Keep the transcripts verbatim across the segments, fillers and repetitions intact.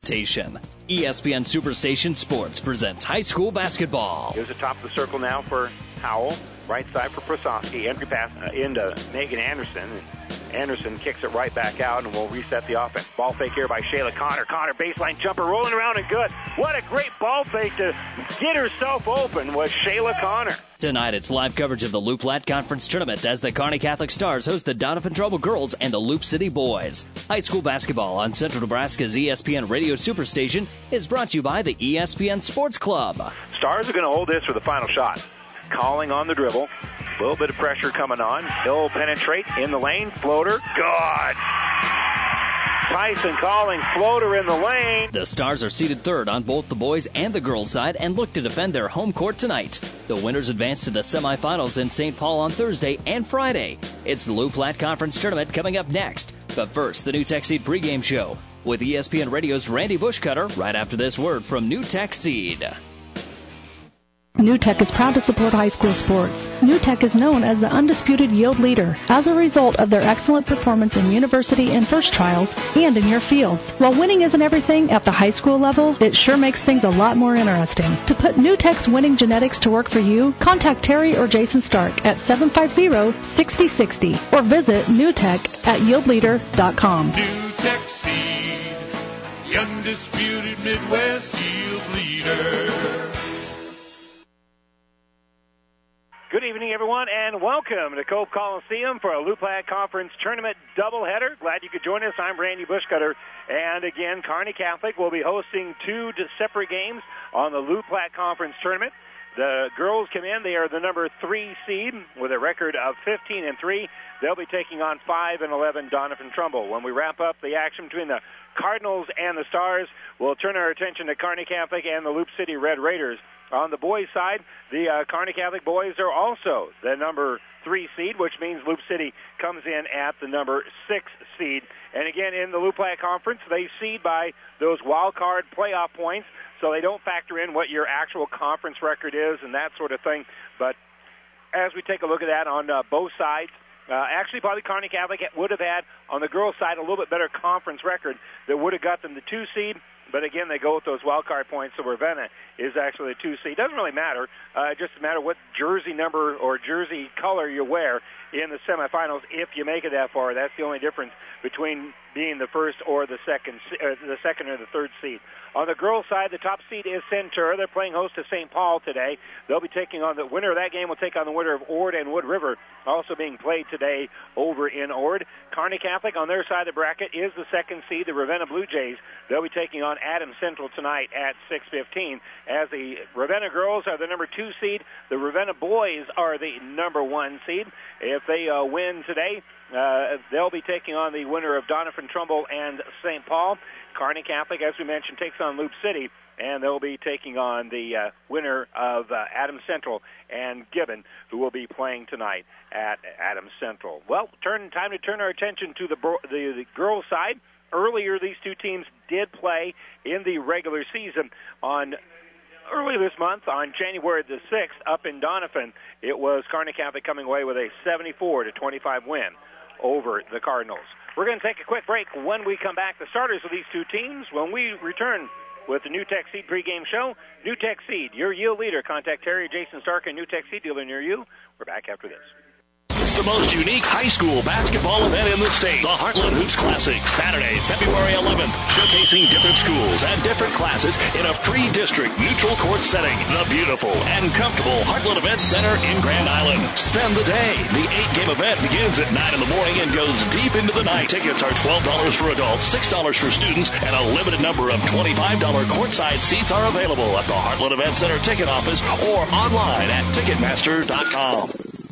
station. E S P N Superstation Sports presents high school basketball. Here's the top of the circle now for Howell. Right side for Prasovsky. Entry pass uh, into Megan Anderson. Anderson kicks it right back out, and we'll reset the offense. Ball fake here by Shayla Connor. Connor, baseline jumper, rolling around and good. What a great ball fake to get herself open was Shayla Connor. Tonight, it's live coverage of the Loup Platte Conference Tournament as the Kearney Catholic Stars host the Donovan Trumbull girls and the Loup City boys. High school basketball on Central Nebraska's E S P N Radio Superstation is brought to you by the E S P N Sports Club. Stars are going to hold this for the final shot. Calling on the dribble. A little bit of pressure coming on. He'll penetrate in the lane. Floater. Good. Tyson calling floater in the lane. The Stars are seated third on both the boys and the girls side and look to defend their home court tonight. The winners advance to the semifinals in Saint Paul on Thursday and Friday. It's the Loup Platte Conference Tournament coming up next. But first, the New Tech Seed pregame show with E S P N Radio's Randy Bushcutter right after this word from New Tech Seed. New Tech is proud to support high school sports. New Tech is known as the undisputed yield leader as a result of their excellent performance in university and first trials and in your fields. While winning isn't everything at the high school level, it sure makes things a lot more interesting. To put New Tech's winning genetics to work for you, contact Terry or Jason Stark at seven five zero, six zero six zero or visit newtech at yield leader dot com. New Tech Seed, the undisputed Midwest yield leader. Good evening, everyone, and welcome to Cope Coliseum for a Loup Platte Conference Tournament doubleheader. Glad you could join us. I'm Randy Bushcutter. And again, Kearney Catholic will be hosting two separate games on the Loup Platte Conference Tournament. The girls come in. They are the number three seed with a record of fifteen and three. They'll be taking on five and eleven Donovan Trumbull. When we wrap up the action between the Cardinals and the Stars, we'll turn our attention to Kearney Catholic and the Loup City Red Raiders. On the boys' side, the uh, Kearney Catholic boys are also the number three seed, which means Loup City comes in at the number six seed. And again, in the Loup Platte Conference, they seed by those wild card playoff points, so they don't factor in what your actual conference record is and that sort of thing. But as we take a look at that on uh, both sides, Uh, actually, probably Kearney Catholic would have had, on the girls' side, a little bit better conference record that would have got them the two seed. But again, they go with those wild card points, so Ravenna is actually a two seed. Doesn't really matter. Uh, just a matter what jersey number or jersey color you wear in the semifinals if you make it that far. That's the only difference between being the first or the second, uh, the second or the third seed. On the girls' side, the top seed is Centura. They're playing host to Saint Paul today. They'll be taking on the winner of that game. Will take on the winner of Ord and Wood River, also being played today over in Ord. Kearney Catholic on their side of the bracket is the second seed, the Ravenna Blue Jays. They'll be taking on Adams Central tonight at six fifteen. As the Ravenna girls are the number two seed, the Ravenna boys are the number one seed. If they uh, win today, uh, they'll be taking on the winner of Donovan Trumbull and Saint Paul. Kearney Catholic, as we mentioned, takes on Loup City, and they'll be taking on the uh, winner of uh, Adams Central and Gibbon, who will be playing tonight at Adams Central. Well, turn time to turn our attention to the, the, the girls' side. Earlier, these two teams did play in the regular season on earlier this month on January the sixth up in Donovan. It was Kearney Catholic coming away with a seventy-four to twenty-five win over the Cardinals. We're going to take a quick break. When we come back, the starters of these two teams, when we return with the New Tech Seed pregame show. New Tech Seed, your yield leader. Contact Terry or Jason Stark, a New Tech Seed dealer near you. We're back after this. It's the most unique high school basketball event in the state. The Heartland Hoops Classic, Saturday, February eleventh, showcasing different schools and different classes in a pre-district neutral court setting. The beautiful and comfortable Heartland Event Center in Grand Island. Spend the day. The eight-game event begins at nine in the morning and goes deep into the night. Tickets are twelve dollars for adults, six dollars for students, and a limited number of twenty-five dollars courtside seats are available at the Heartland Event Center ticket office or online at ticketmaster dot com.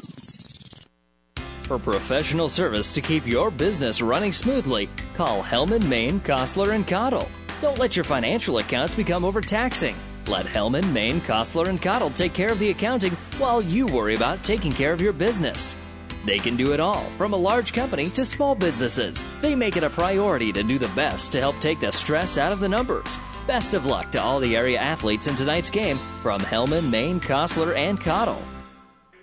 For professional service to keep your business running smoothly, call Hellman, Maine, Kostler, and Cottle. Don't let your financial accounts become overtaxing. Let Hellman, Maine, Kostler, and Cottle take care of the accounting while you worry about taking care of your business. They can do it all, from a large company to small businesses. They make it a priority to do the best to help take the stress out of the numbers. Best of luck to all the area athletes in tonight's game from Hellman, Maine, Kostler, and Cottle.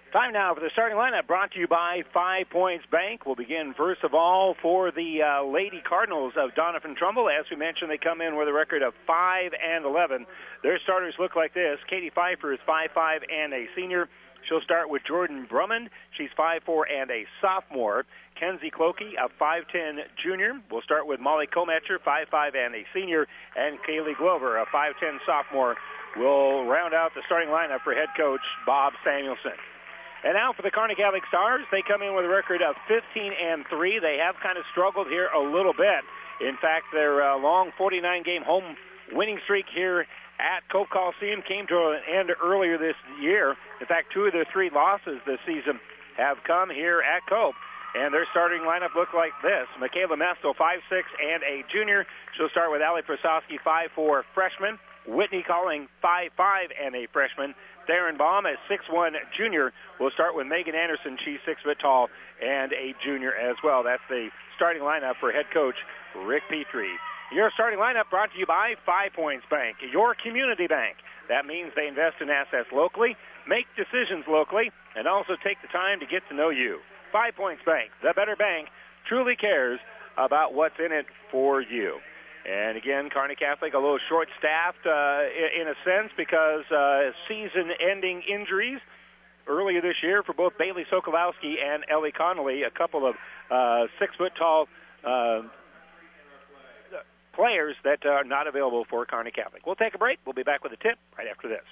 Time now for the starting lineup, brought to you by Five Points Bank. We'll begin first of all for the uh, Lady Cardinals of Doniphan Trumbull. As we mentioned, they come in with a record of five and eleven. Their starters look like this. Katie Pfeiffer is five five and a senior. She'll start with Jordan Brummond. She's five four and a sophomore. Kenzie Clokey, a five ten junior. We'll start with Molly Kometcher, five five and a senior. And Kaylee Glover, a five ten sophomore, will round out the starting lineup for head coach Bob Samuelson. And now for the Kearney Catholic Stars, they come in with a record of fifteen and three. They have kind of struggled here a little bit. In fact, their uh, long forty-nine game home winning streak here at Cope Coliseum came to an end earlier this year. In fact, two of their three losses this season have come here at Cope. And their starting lineup look like this. Michaela Mestel, five six and a junior. She'll start with Allie Prasowski, five four freshman. Whitney Calling, five five and a freshman. Theron Baum, a six one junior. We'll start with Megan Anderson. She's six foot tall and a junior as well. That's the starting lineup for head coach Rick Petrie. Your starting lineup brought to you by Five Points Bank, your community bank. That means they invest in assets locally, make decisions locally, and also take the time to get to know you. Five Points Bank, the better bank, truly cares about what's in it for you. And again, Kearney Catholic a little short-staffed uh, in a sense because uh, season-ending injuries earlier this year for both Bailey Sokolowski and Ellie Connolly, a couple of uh, six-foot-tall uh, players that are not available for Kearney Catholic. We'll take a break. We'll be back with a tip right after this.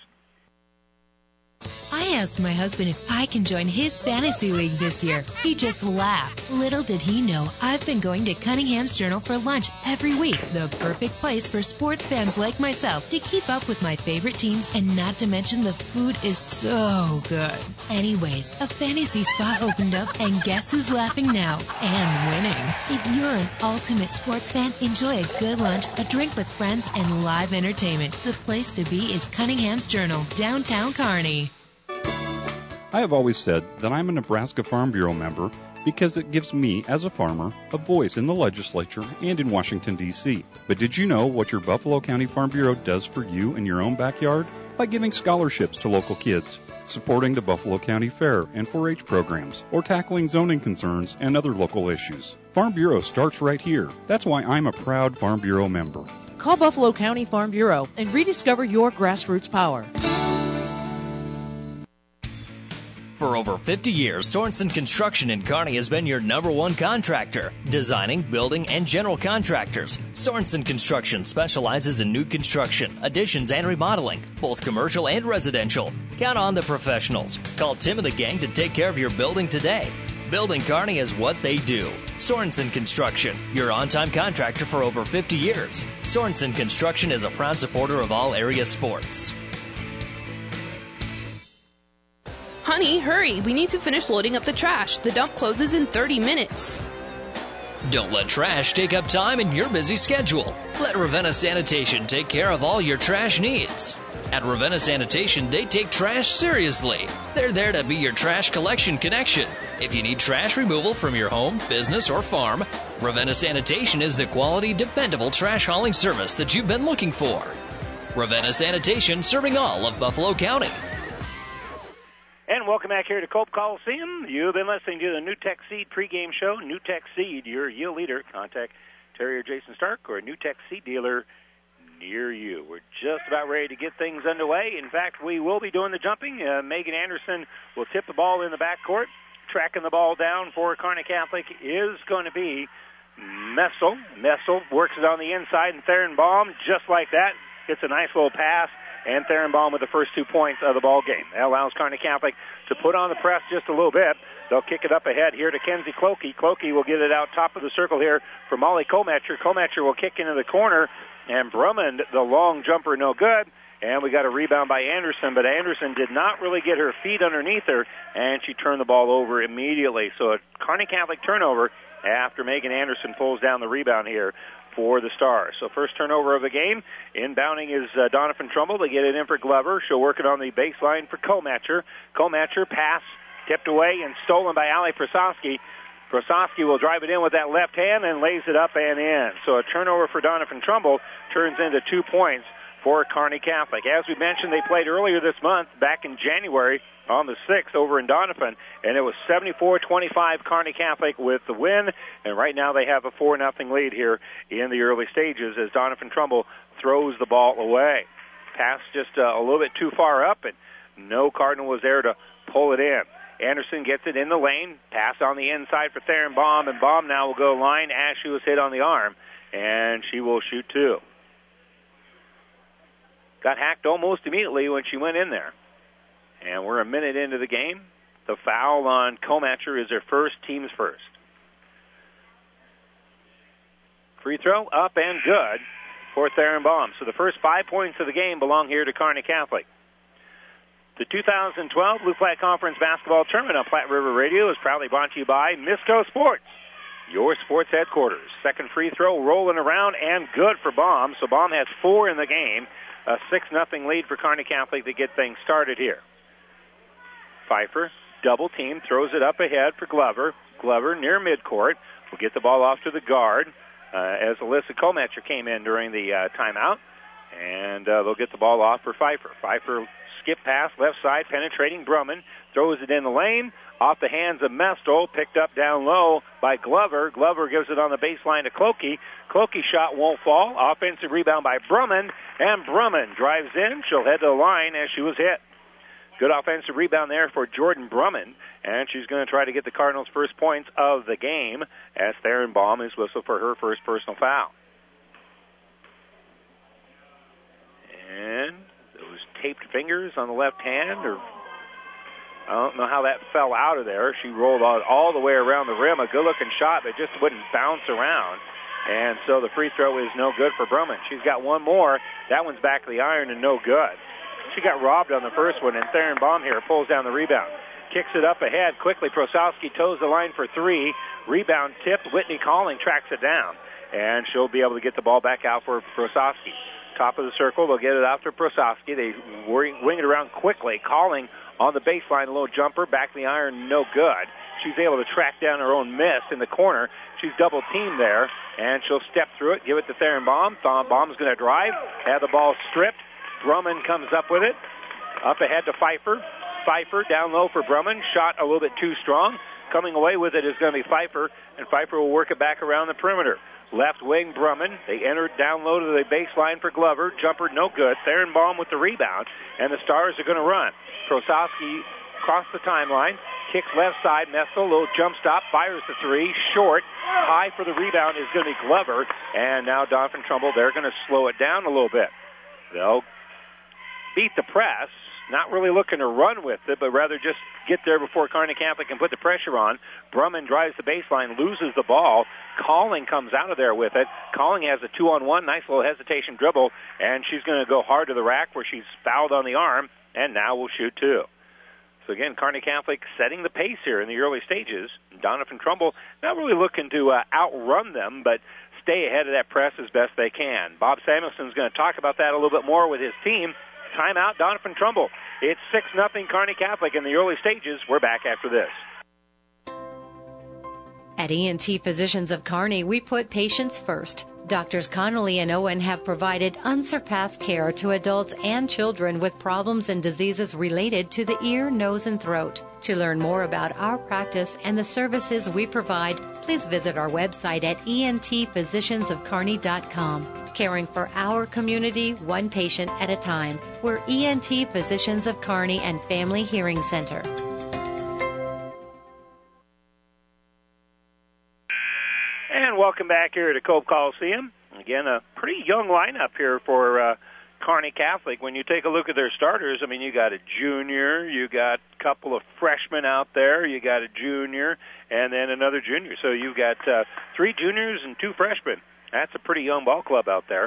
I asked my husband if I can join his fantasy league this year. He just laughed. Little did he know, I've been going to Cunningham's Journal for lunch every week. The perfect place for sports fans like myself to keep up with my favorite teams, and not to mention the food is so good. Anyways, a fantasy spot opened up, and guess who's laughing now? And winning. If you're an ultimate sports fan, enjoy a good lunch, a drink with friends, and live entertainment. The place to be is Cunningham's Journal, downtown Kearney. I have always said that I'm a Nebraska Farm Bureau member because it gives me, as a farmer, a voice in the legislature and in Washington, D C But did you know what your Buffalo County Farm Bureau does for you in your own backyard? By giving scholarships to local kids, supporting the Buffalo County Fair and four H programs, or tackling zoning concerns and other local issues. Farm Bureau starts right here. That's why I'm a proud Farm Bureau member. Call Buffalo County Farm Bureau and rediscover your grassroots power. For over fifty years, Sorensen Construction in Kearney has been your number one contractor. Designing, building, and general contractors. Sorensen Construction specializes in new construction, additions, and remodeling, both commercial and residential. Count on the professionals. Call Tim and the gang to take care of your building today. Building Kearney is what they do. Sorensen Construction, your on-time contractor for over fifty years. Sorensen Construction is a proud supporter of all area sports. Honey, hurry. We need to finish loading up the trash. The dump closes in thirty minutes. Don't let trash take up time in your busy schedule. Let Ravenna Sanitation take care of all your trash needs. At Ravenna Sanitation, they take trash seriously. They're there to be your trash collection connection. If you need trash removal from your home, business, or farm, Ravenna Sanitation is the quality, dependable trash hauling service that you've been looking for. Ravenna Sanitation, serving all of Buffalo County. And welcome back here to Cope Coliseum. You've been listening to the New Tech Seed pregame show. New Tech Seed, your yield leader. Contact Terry or Jason Stark or a New Tech Seed dealer near you. We're just about ready to get things underway. In fact, we will be doing the jumping. Uh, Megan Anderson will tip the ball in the backcourt. Tracking the ball down for Kearney Catholic is going to be Messel. Messel works it on the inside, and Theron Baum, just like that, gets a nice little pass. And Theron Baum with the first two points of the ball game. That allows Kearney Catholic to put on the press just a little bit. They'll kick it up ahead here to Kenzie Clokey. Clokey will get it out top of the circle here for Molly Kometcher. Kometcher will kick into the corner, and Brummond, the long jumper, no good. And we got a rebound by Anderson, but Anderson did not really get her feet underneath her, and she turned the ball over immediately. So a Kearney Catholic turnover after Megan Anderson pulls down the rebound here for the Stars. So first turnover of the game. Inbounding is uh, Doniphan Trumbull. They get it in for Glover. She'll work it on the baseline for Kometcher. Kometcher pass tipped away and stolen by Allie Prasowski. Prasowski will drive it in with that left hand and lays it up and in. So a turnover for Doniphan Trumbull turns into two points for Kearney Catholic. As we mentioned, they played earlier this month, back in January on the sixth over in Doniphan, and it was seventy-four twenty-five Kearney Catholic with the win, and right now they have a four nothing lead here in the early stages as Doniphan Trumbull throws the ball away. Pass just uh, a little bit too far up, and no Cardinal was there to pull it in. Anderson gets it in the lane, pass on the inside for Theron Baum, and Baum now will go line as she was hit on the arm, and she will shoot two. Got hacked almost immediately when she went in there. And we're a minute into the game. The foul on Comatcher is their first, team's first. Free throw up and good for Theron Baum. So the first five points of the game belong here to Kearney Catholic. The two thousand twelve Blue Flag Conference Basketball Tournament on Platte River Radio is proudly brought to you by Misco Sports, your sports headquarters. Second free throw rolling around and good for Baum. So Baum has four in the game. A six nothing lead for Kearney Catholic to get things started here. Pfeiffer, double team, throws it up ahead for Glover. Glover near midcourt will get the ball off to the guard uh, as Alyssa Comatcher came in during the uh, timeout. And uh, they'll get the ball off for Pfeiffer. Pfeiffer skip pass, left side, penetrating Brumman. Throws it in the lane, off the hands of Mestel, picked up down low by Glover. Glover gives it on the baseline to Clokey. Clokey shot won't fall. Offensive rebound by Brumman, and Brumman drives in. She'll head to the line as she was hit. Good offensive rebound there for Jordan Brumman, and she's going to try to get the Cardinals' first points of the game as Theron Baum is whistled for her first personal foul. And those taped fingers on the left hand, or I don't know how that fell out of there. She rolled out all the way around the rim. A good-looking shot, but just wouldn't bounce around. And so the free throw is no good for Brumman. She's got one more. That one's back to the iron and no good. She got robbed on the first one, and Theron Baum here pulls down the rebound. Kicks it up ahead quickly. Prosowski toes the line for three. Rebound tipped. Whitney Calling tracks it down, and she'll be able to get the ball back out for Prosowski. Top of the circle, they'll get it out to Prosowski. They wing it around quickly. Calling on the baseline, a little jumper, back to the iron, no good. She's able to track down her own miss in the corner. She's double-teamed there, and she'll step through it, give it to Theron Baum. Baum's going to drive, have the ball stripped. Brumman comes up with it. Up ahead to Pfeiffer. Pfeiffer down low for Brumman. Shot a little bit too strong. Coming away with it is going to be Pfeiffer, and Pfeiffer will work it back around the perimeter. Left wing Brumman. They entered down low to the baseline for Glover. Jumper no good. Theron Baum with the rebound, and the Stars are going to run. Prosowski across the timeline. Kicks left side. Mestel, little jump stop. Fires the three. Short. High for the rebound is going to be Glover. And now Doniphan Trumbull, they're going to slow it down a little bit. They'll beat the press. Not really looking to run with it, but rather just get there before Kearney Catholic can put the pressure on. Brumman drives the baseline, loses the ball. Calling comes out of there with it. Calling has a two-on-one, nice little hesitation dribble, and she's going to go hard to the rack where she's fouled on the arm, and now will shoot two. So again, Kearney Catholic setting the pace here in the early stages. Doniphan Trumbull not really looking to uh, outrun them, but stay ahead of that press as best they can. Bob Samuelson's going to talk about that a little bit more with his team. Timeout, Doniphan Trumbull. It's six nothing Kearney Catholic in the early stages. We're back after this. At E and T Physicians of Kearney, we put patients first. Doctors Connolly and Owen have provided unsurpassed care to adults and children with problems and diseases related to the ear, nose, and throat. To learn more about our practice and the services we provide, please visit our website at E N T physicians of kearney dot com. Caring for our community, one patient at a time. We're E N T Physicians of Kearney and Family Hearing Center. And welcome back here to Cope Coliseum. Again, a pretty young lineup here for uh, Kearney Catholic. When you take a look at their starters, I mean, you got a junior, you got a couple of freshmen out there, you got a junior, and then another junior. So you've got uh, three juniors and two freshmen. That's a pretty young ball club out there.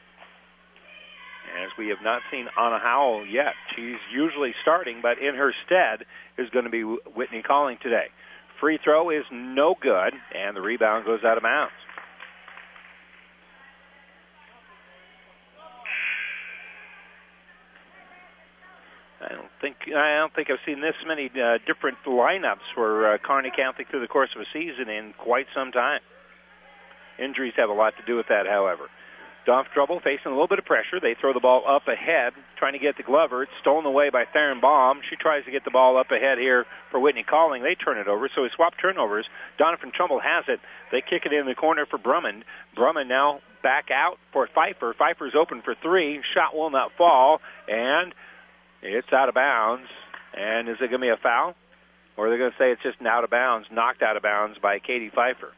As we have not seen Anna Howell yet. She's usually starting, but in her stead is going to be Whitney Calling today. Free throw is no good, and the rebound goes out of bounds. I don't think I don't think I've seen this many uh, different lineups for uh, Kearney Catholic through the course of a season in quite some time. Injuries have a lot to do with that, however. Donph Trouble facing a little bit of pressure. They throw the ball up ahead, trying to get to Glover. It's stolen away by Theron Baum. She tries to get the ball up ahead here for Whitney Calling. They turn it over, so we swap turnovers. Donovan Trumbull has it. They kick it in the corner for Brummond. Brummond now back out for Pfeiffer. Pfeiffer's open for three. Shot will not fall, and it's out of bounds. And is it going to be a foul? Or are they going to say it's just an out of bounds, knocked out of bounds by Katie Pfeiffer?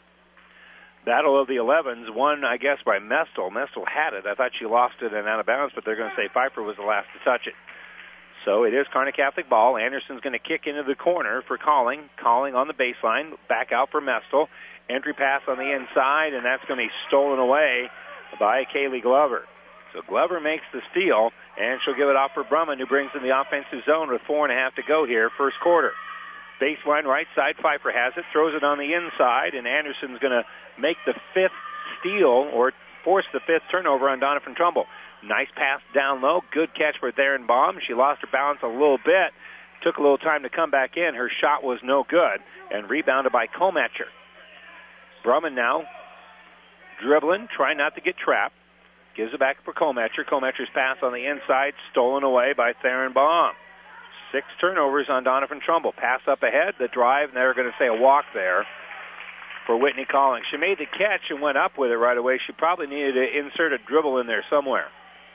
Battle of the elevens, won, I guess, by Mestel. Mestel had it. I thought she lost it and out of bounds, but they're going to say Pfeiffer was the last to touch it. So it is Kearney Catholic ball. Anderson's going to kick into the corner for Calling. Calling on the baseline, back out for Mestel. Entry pass on the inside, and that's going to be stolen away by Kaylee Glover. So Glover makes the steal, and she'll give it off for Brummond, who brings in the offensive zone with four and a half to go here, first quarter. Baseline right side, Pfeiffer has it, throws it on the inside, and Anderson's going to make the fifth steal, or force the fifth turnover on Donovan Trumbull. Nice pass down low, good catch for Theron Baum. She lost her balance a little bit, took a little time to come back in. Her shot was no good, and rebounded by Komacher. Brummond now dribbling, trying not to get trapped. Gives it back for Komacher. Komacher's pass on the inside, stolen away by Theron Baum. Six turnovers on Donovan Trumbull. Pass up ahead, the drive, and they're going to say a walk there for Whitney Calling. She made the catch and went up with it right away. She probably needed to insert a dribble in there somewhere.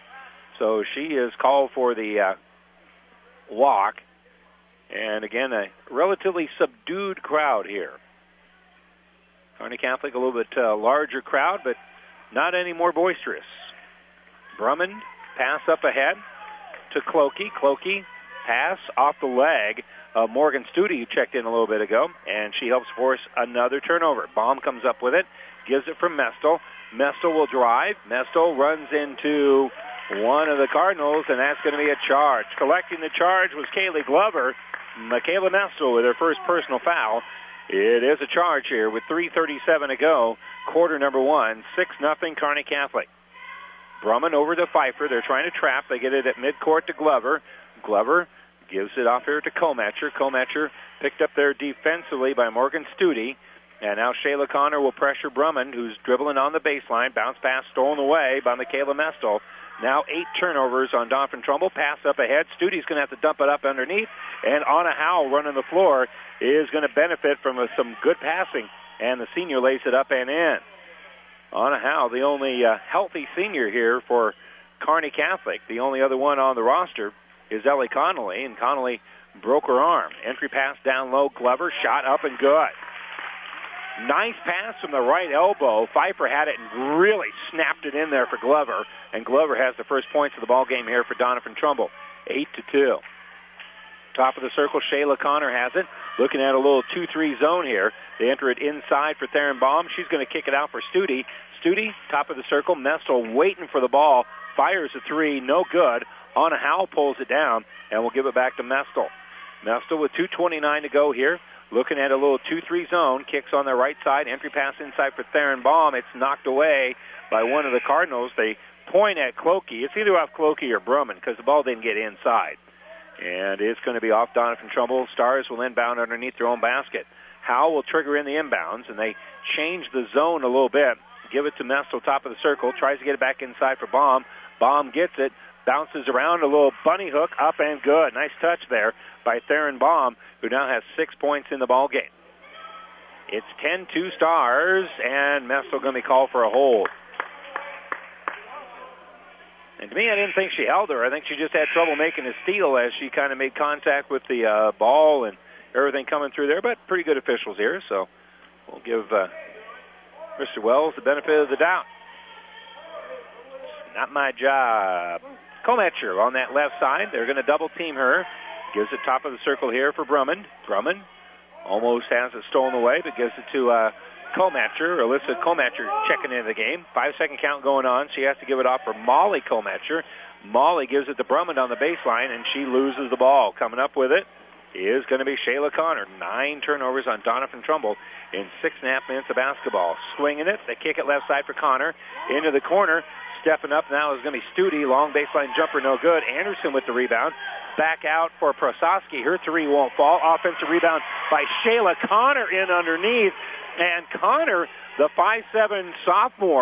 So she is called for the uh, walk. And again, a relatively subdued crowd here. Kearney Catholic, a little bit uh, larger crowd, but not any more boisterous. Brummond, pass up ahead to Clokey. Clokey, pass off the leg of Morgan Studi, who checked in a little bit ago, and she helps force another turnover. Baum comes up with it, gives it from Mestel. Mestel will drive. Mestel runs into one of the Cardinals, and that's going to be a charge. Collecting the charge was Kaylee Glover. Michaela Mestel with her first personal foul. It is a charge here with three thirty-seven to go. Quarter number one, six nothing Kearney Catholic. Brummond over to Pfeiffer. They're trying to trap. They get it at midcourt to Glover. Glover gives it off here to Komacher. Komacher picked up there defensively by Morgan Studi. And now Shayla Connor will pressure Brummond, who's dribbling on the baseline. Bounce pass stolen away by Michaela Mestel. Now eight turnovers on Donovan Trumbull. Pass up ahead. Studi's going to have to dump it up underneath. And Anna Howell running the floor is going to benefit from some good passing. And the senior lays it up and in. Anna Howell, the only uh, healthy senior here for Kearney Catholic. The only other one on the roster is Ellie Connolly, and Connolly broke her arm. Entry pass down low. Glover, shot up and good. Nice pass from the right elbow. Pfeiffer had it and really snapped it in there for Glover, and Glover has the first points of the ball game here for Donovan Trumbull, eight to two. Top of the circle, Shayla Connor has it. Looking at a little two three zone here. They enter it inside for Theron Baum. She's going to kick it out for Studi. Studi, top of the circle. Mestel waiting for the ball. Fires a three, no good. Anna Howell pulls it down, and we'll give it back to Mestel. Mestel with two twenty-nine to go here. Looking at a little two three zone. Kicks on the right side. Entry pass inside for Theron Baum. It's knocked away by one of the Cardinals. They point at Clokey. It's either off Clokey or Brummond because the ball didn't get inside. And it's going to be off Donovan Trumbull. Stars will inbound underneath their own basket. Howell will trigger in the inbounds, and they change the zone a little bit. Give it to Mestel, top of the circle. Tries to get it back inside for Baum. Baum gets it. Bounces around, a little bunny hook, up and good. Nice touch there by Theron Baum, who now has six points in the ball game. It's ten two Stars, and Mestel going to be called for a hold. And to me, I didn't think she held her. I think she just had trouble making a steal as she kind of made contact with the uh, ball and everything coming through there. But pretty good officials here, so we'll give uh, Mister Wells the benefit of the doubt. It's not my job. Komacher on that left side. They're going to double team her. Gives it top of the circle here for Brummond. Brummond almost has it stolen away, but gives it to uh, Komacher. Alyssa Komacher checking into the game. Five-second count going on. She has to give it off for Molly Komacher. Molly gives it to Brummond on the baseline, and she loses the ball. Coming up with it is going to be Shayla Connor. Nine turnovers on Donovan Trumbull in six and a half minutes of basketball. Swinging it. They kick it left side for Connor. Into the corner. Stepping up now is going to be Studi. Long baseline jumper, no good. Anderson with the rebound. Back out for Prososki. Her three won't fall. Offensive rebound by Shayla Connor in underneath. And Connor, the five seven sophomore,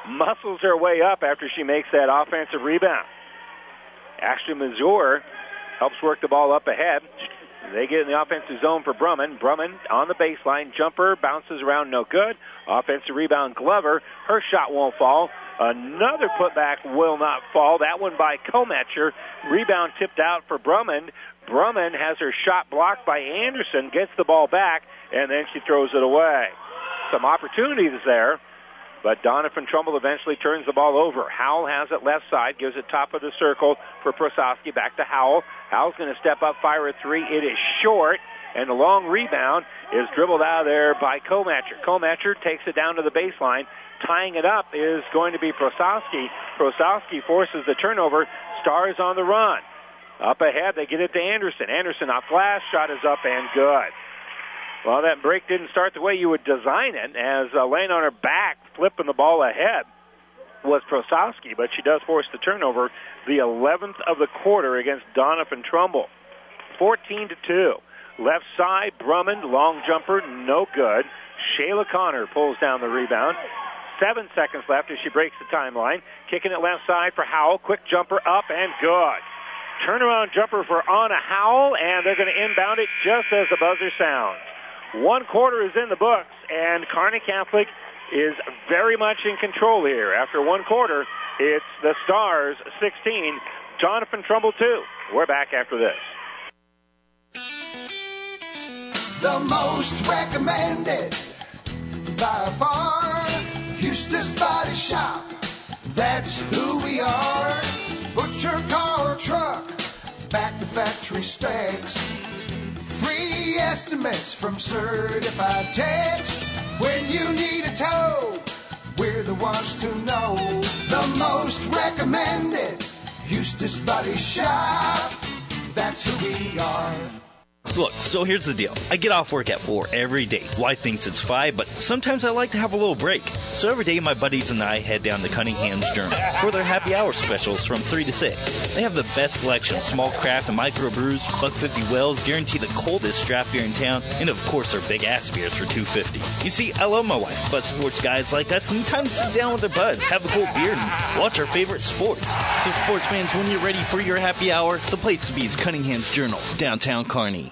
muscles her way up after she makes that offensive rebound. Ashley Mazur helps work the ball up ahead. They get in the offensive zone for Brumman. Brumman on the baseline. Jumper bounces around, no good. Offensive rebound, Glover. Her shot won't fall. Another putback will not fall. That one by Kometcher. Rebound tipped out for Brumman. Brumman has her shot blocked by Anderson, gets the ball back, and then she throws it away. Some opportunities there, but Donovan Trumbull eventually turns the ball over. Howell has it left side, gives it top of the circle for Prosowski. Back to Howell. Howell's going to step up, fire a three. It is short, and the long rebound is dribbled out of there by Kometcher. Kometcher takes it down to the baseline. Tying it up is going to be Prosowski. Prosowski forces the turnover. Stars on the run. Up ahead, they get it to Anderson. Anderson off glass, shot is up and good. Well, that break didn't start the way you would design it, as uh, laying on her back, flipping the ball ahead was Prosowski, but she does force the turnover, the eleventh of the quarter against Donovan Trumbull. fourteen to two. Left side, Brumman, long jumper, no good. Shayla Connor pulls down the rebound. Seven seconds left as she breaks the timeline. Kicking it left side for Howell. Quick jumper up and good. Turnaround jumper for Anna Howell, and they're going to inbound it just as the buzzer sounds. One quarter is in the books, and Kearney Catholic is very much in control here. After one quarter, it's the Stars sixteen, Donovan Trumbull two. We're back after this. The most recommended by far, Eustace Body Shop. That's who we are. Put your car or truck back to factory specs. Free estimates from certified techs. When you need a tow, we're the ones to know. The most recommended Eustace Body Shop. That's who we are. Look, so here's the deal. I get off work at four every day. Wife thinks it's five, but sometimes I like to have a little break. So every day my buddies and I head down to Cunningham's Journal for their happy hour specials from three to six. They have the best selection of small craft and microbrews, buck fifty wells, guarantee the coldest draft beer in town, and of course their big ass beers for two fifty. You see, I love my wife, but sports guys like us sometimes sit down with their buds, have a cold beer, and watch our favorite sports. So sports fans, when you're ready for your happy hour, the place to be is Cunningham's Journal, downtown Kearney.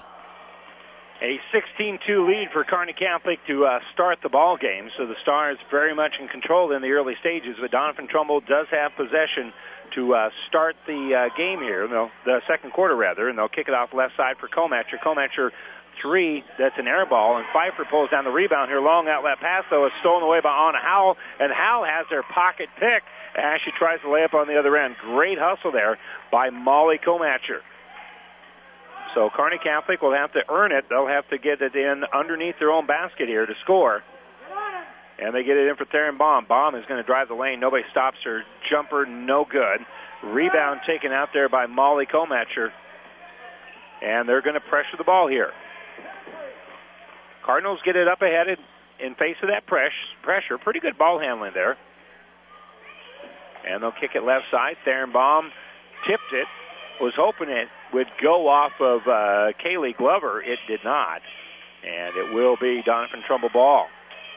A sixteen two lead for Kearney Catholic to uh, start the ball game, so the Stars very much in control in the early stages, but Donovan Trumbull does have possession to uh, start the uh, game here, no, the second quarter rather, and they'll kick it off left side for Kometcher. Kometcher three, that's an air ball, and Pfeiffer pulls down the rebound here. Long outlet pass, though, is stolen away by Anna Howell, and Howell has their pocket pick as she tries to lay up on the other end. Great hustle there by Molly Kometcher. So Kearney Catholic will have to earn it. They'll have to get it in underneath their own basket here to score. And they get it in for Theron Baum. Baum is going to drive the lane. Nobody stops her. Jumper, no good. Rebound taken out there by Molly Kometcher. And they're going to pressure the ball here. Cardinals get it up ahead in face of that press, pressure. Pretty good ball handling there. And they'll kick it left side. Theron Baum tipped it. Was hoping it would go off of uh, Kaylee Glover. It did not. And it will be Donovan Trumbull ball.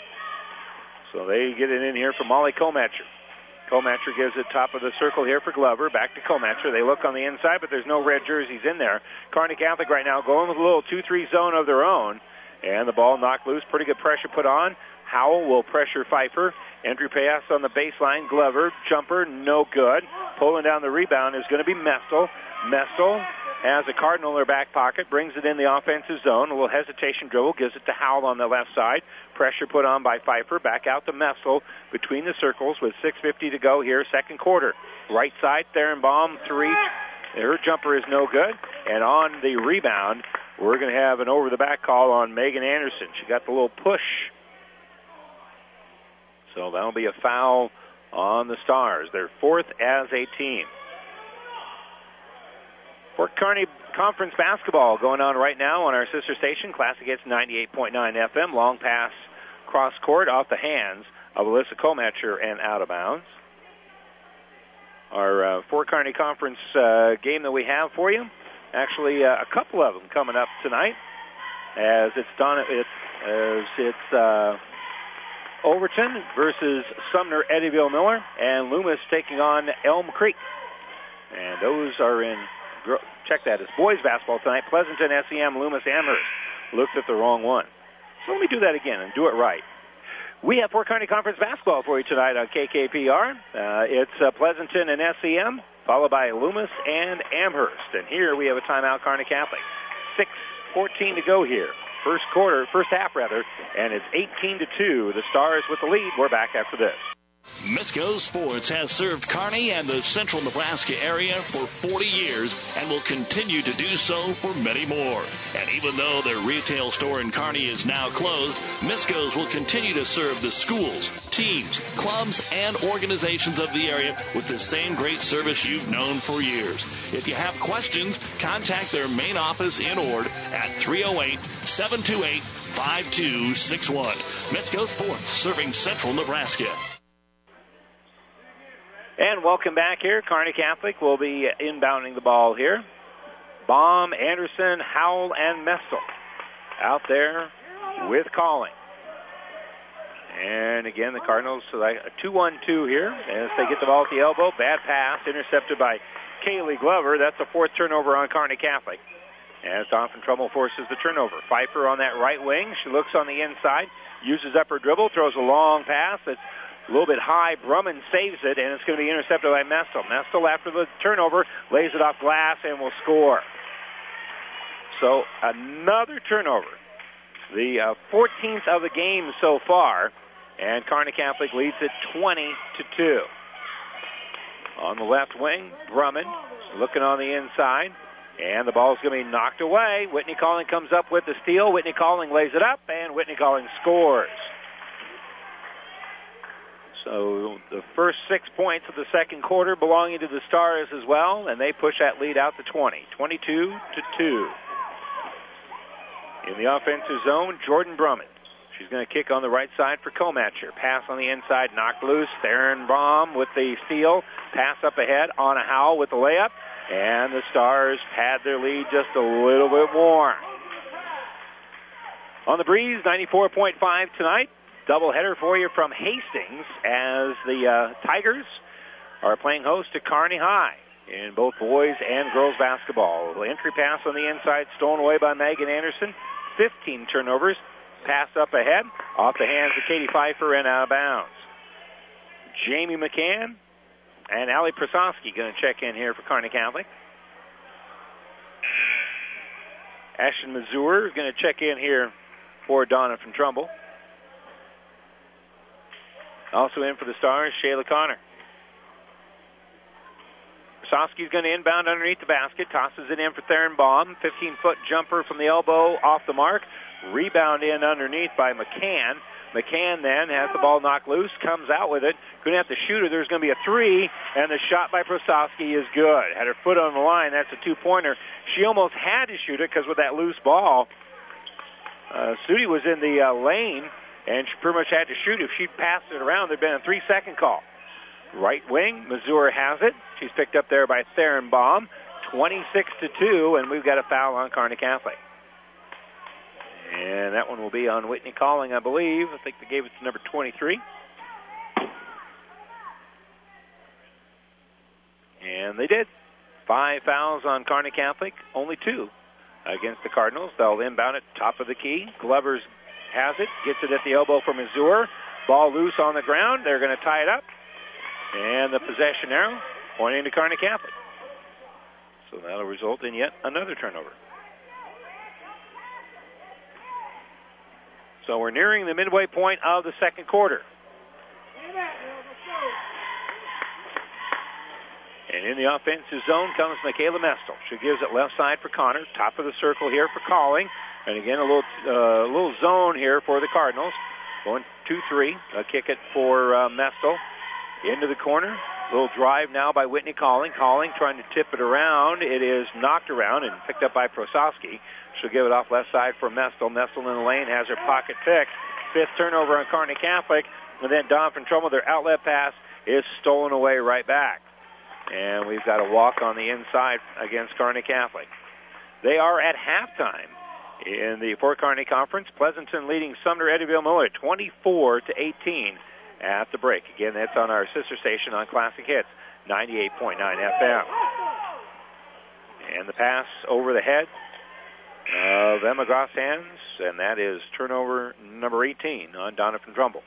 So they get it in here for Molly Kometcher. Kometcher gives it top of the circle here for Glover. Back to Kometcher. They look on the inside, but there's no red jerseys in there. Kearney Catholic right now going with a little two three zone of their own. And the ball knocked loose. Pretty good pressure put on. Howell will pressure Pfeiffer. Entry pass on the baseline. Glover. Jumper, no good. Pulling down the rebound is going to be Mestel. Mestel has a Cardinal in their back pocket, brings it in the offensive zone. A little hesitation dribble, gives it to Howell on the left side. Pressure put on by Pfeiffer. Back out to Mestel between the circles with six fifty to go here, second quarter. Right side, Theron Baum, three. Her jumper is no good. And on the rebound, we're going to have an over-the-back call on Megan Anderson. She got the little push. So that'll be a foul on the Stars. They're fourth as a team. Fort Kearney Conference basketball going on right now on our sister station, Classic Hits ninety-eight point nine F M. Long pass cross court off the hands of Alyssa Kometcher and out of bounds. Our uh, Fort Kearney Conference uh, game that we have for you, actually uh, a couple of them coming up tonight, as it's done. It's as it's uh, Overton versus Sumner Eddyville Miller, and Loomis taking on Elm Creek. And those are in, check that, it's boys basketball tonight. Pleasanton, S E M, Loomis, Amherst. Looked at the wrong one. So let me do that again and do it right. We have Fort Kearney Conference basketball for you tonight on K K P R. Uh, it's uh, Pleasanton and S E M, followed by Loomis and Amherst. And here we have a timeout, Kearney Catholic. six fourteen to go here. First quarter, first half rather, and it's eighteen to two. The Stars with the lead. We're back after this. Misco Sports has served Kearney and the central Nebraska area for forty years and will continue to do so for many more. And even though their retail store in Kearney is now closed, Misco's will continue to serve the schools, teams, clubs, and organizations of the area with the same great service you've known for years. If you have questions, contact their main office in Ord at three oh eight, seven two eight, five two six one. Misco Sports, serving central Nebraska. And welcome back here. Kearney Catholic will be inbounding the ball here. Baum, Anderson, Howell, and Mestel out there with calling. And again, the Cardinals select a two one two here as they get the ball at the elbow. Bad pass, intercepted by Kaylee Glover. That's the fourth turnover on Kearney Catholic. As Don from Trumbull forces the turnover. Pfeiffer on that right wing. She looks on the inside, uses up her dribble, throws a long pass. It's a little bit high. Brumman saves it, and it's going to be intercepted by Mestel. Mestel, after the turnover, lays it off glass and will score. So another turnover. The uh, fourteenth of the game so far, and Kearney Catholic leads it twenty to two. On the left wing, Brumman looking on the inside, and the ball's going to be knocked away. Whitney Calling comes up with the steal. Whitney Calling lays it up, and Whitney Calling scores. So the first six points of the second quarter belonging to the Stars as well, and they push that lead out to twenty, twenty-two to two. In the offensive zone, Jordan Brumman. She's going to kick on the right side for Komatcher. Pass on the inside, knocked loose. Theron Baum with the steal. Pass up ahead on a Howell with the layup, and the Stars pad their lead just a little bit more. On the breeze, ninety-four point five tonight. Doubleheader for you from Hastings as the uh, Tigers are playing host to Kearney High in both boys and girls basketball. The entry pass on the inside stolen away by Megan Anderson. fifteen turnovers. Pass up ahead, off the hands of Katie Pfeiffer and out of bounds. Jamie McCann and Allie Prasovsky going to check in here for Kearney Catholic. Ashton Mazur is going to check in here for Donna from Trumbull. Also in for the Stars, Shayla Connor. Sosky's going to inbound underneath the basket, tosses it in for Theron Baum. fifteen-foot jumper from the elbow off the mark. Rebound in underneath by McCann. McCann then has the ball knocked loose, comes out with it. Going to have to shoot it. There's going to be a three, and the shot by Prosowski is good. Had her foot on the line. That's a two-pointer. She almost had to shoot it because with that loose ball, uh, Sudi was in the uh, lane, and she pretty much had to shoot. If she passed it around, there'd been a three-second call. Right wing, Missouri has it. She's picked up there by Theron Baum. twenty-six to two, and we've got a foul on Kearney Catholic. And that one will be on Whitney Calling, I believe. I think they gave it to number twenty-three. And they did. Five fouls on Kearney Catholic, only two against the Cardinals. They'll inbound it top of the key. Glovers has it, gets it at the elbow for Missouri. Ball loose on the ground. They're going to tie it up. And the possession arrow pointing to Kearney Catholic. So that'll result in yet another turnover. So we're nearing the midway point of the second quarter. And in the offensive zone comes Michaela Mestel. She gives it left side for Connor. Top of the circle here for Calling. And again, a little uh, little zone here for the Cardinals. Going two three. A kick it for uh, Mestel. Into the corner. Little drive now by Whitney Calling. Calling trying to tip it around. It is knocked around and picked up by Prosowski. She'll give it off left side for Mestel. Mestel in the lane has her pocket picked. Fifth turnover on Kearney Catholic. And then Don from Trumbull, their outlet pass is stolen away right back. And we've got a walk on the inside against Kearney Catholic. They are at halftime in the Fort Kearney Conference. Pleasanton leading Sumner Eddyville Miller twenty-four to eighteen at the break. Again, that's on our sister station on Classic Hits, ninety-eight point nine F M. And the pass over the head of Emma Gross hands, and that is turnover number eighteen on Donna from Trumbull.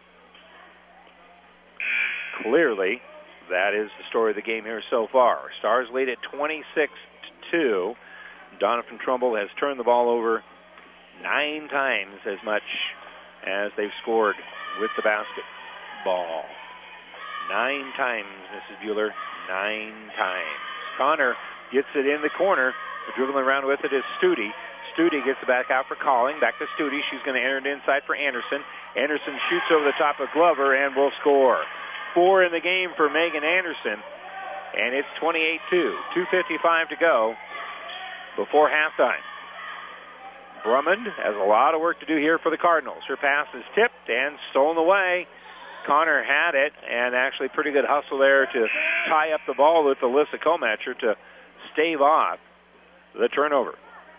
Clearly, that is the story of the game here so far. Stars lead at twenty-six to two. Donna from Trumbull has turned the ball over nine times as much as they've scored with the basketball. Nine times, Missus Bueller, nine times. Connor gets it in the corner. Dribbling around with it is Studi. Studi gets it back out for Calling. Back to Studi. She's going to enter it inside for Anderson. Anderson shoots over the top of Glover and will score. Four in the game for Megan Anderson, and it's twenty-eight two. two fifty-five to go before halftime. Drummond has a lot of work to do here for the Cardinals. Her pass is tipped and stolen away. Connor had it, and actually pretty good hustle there to tie up the ball with Alyssa Komatcher to stave off the turnover.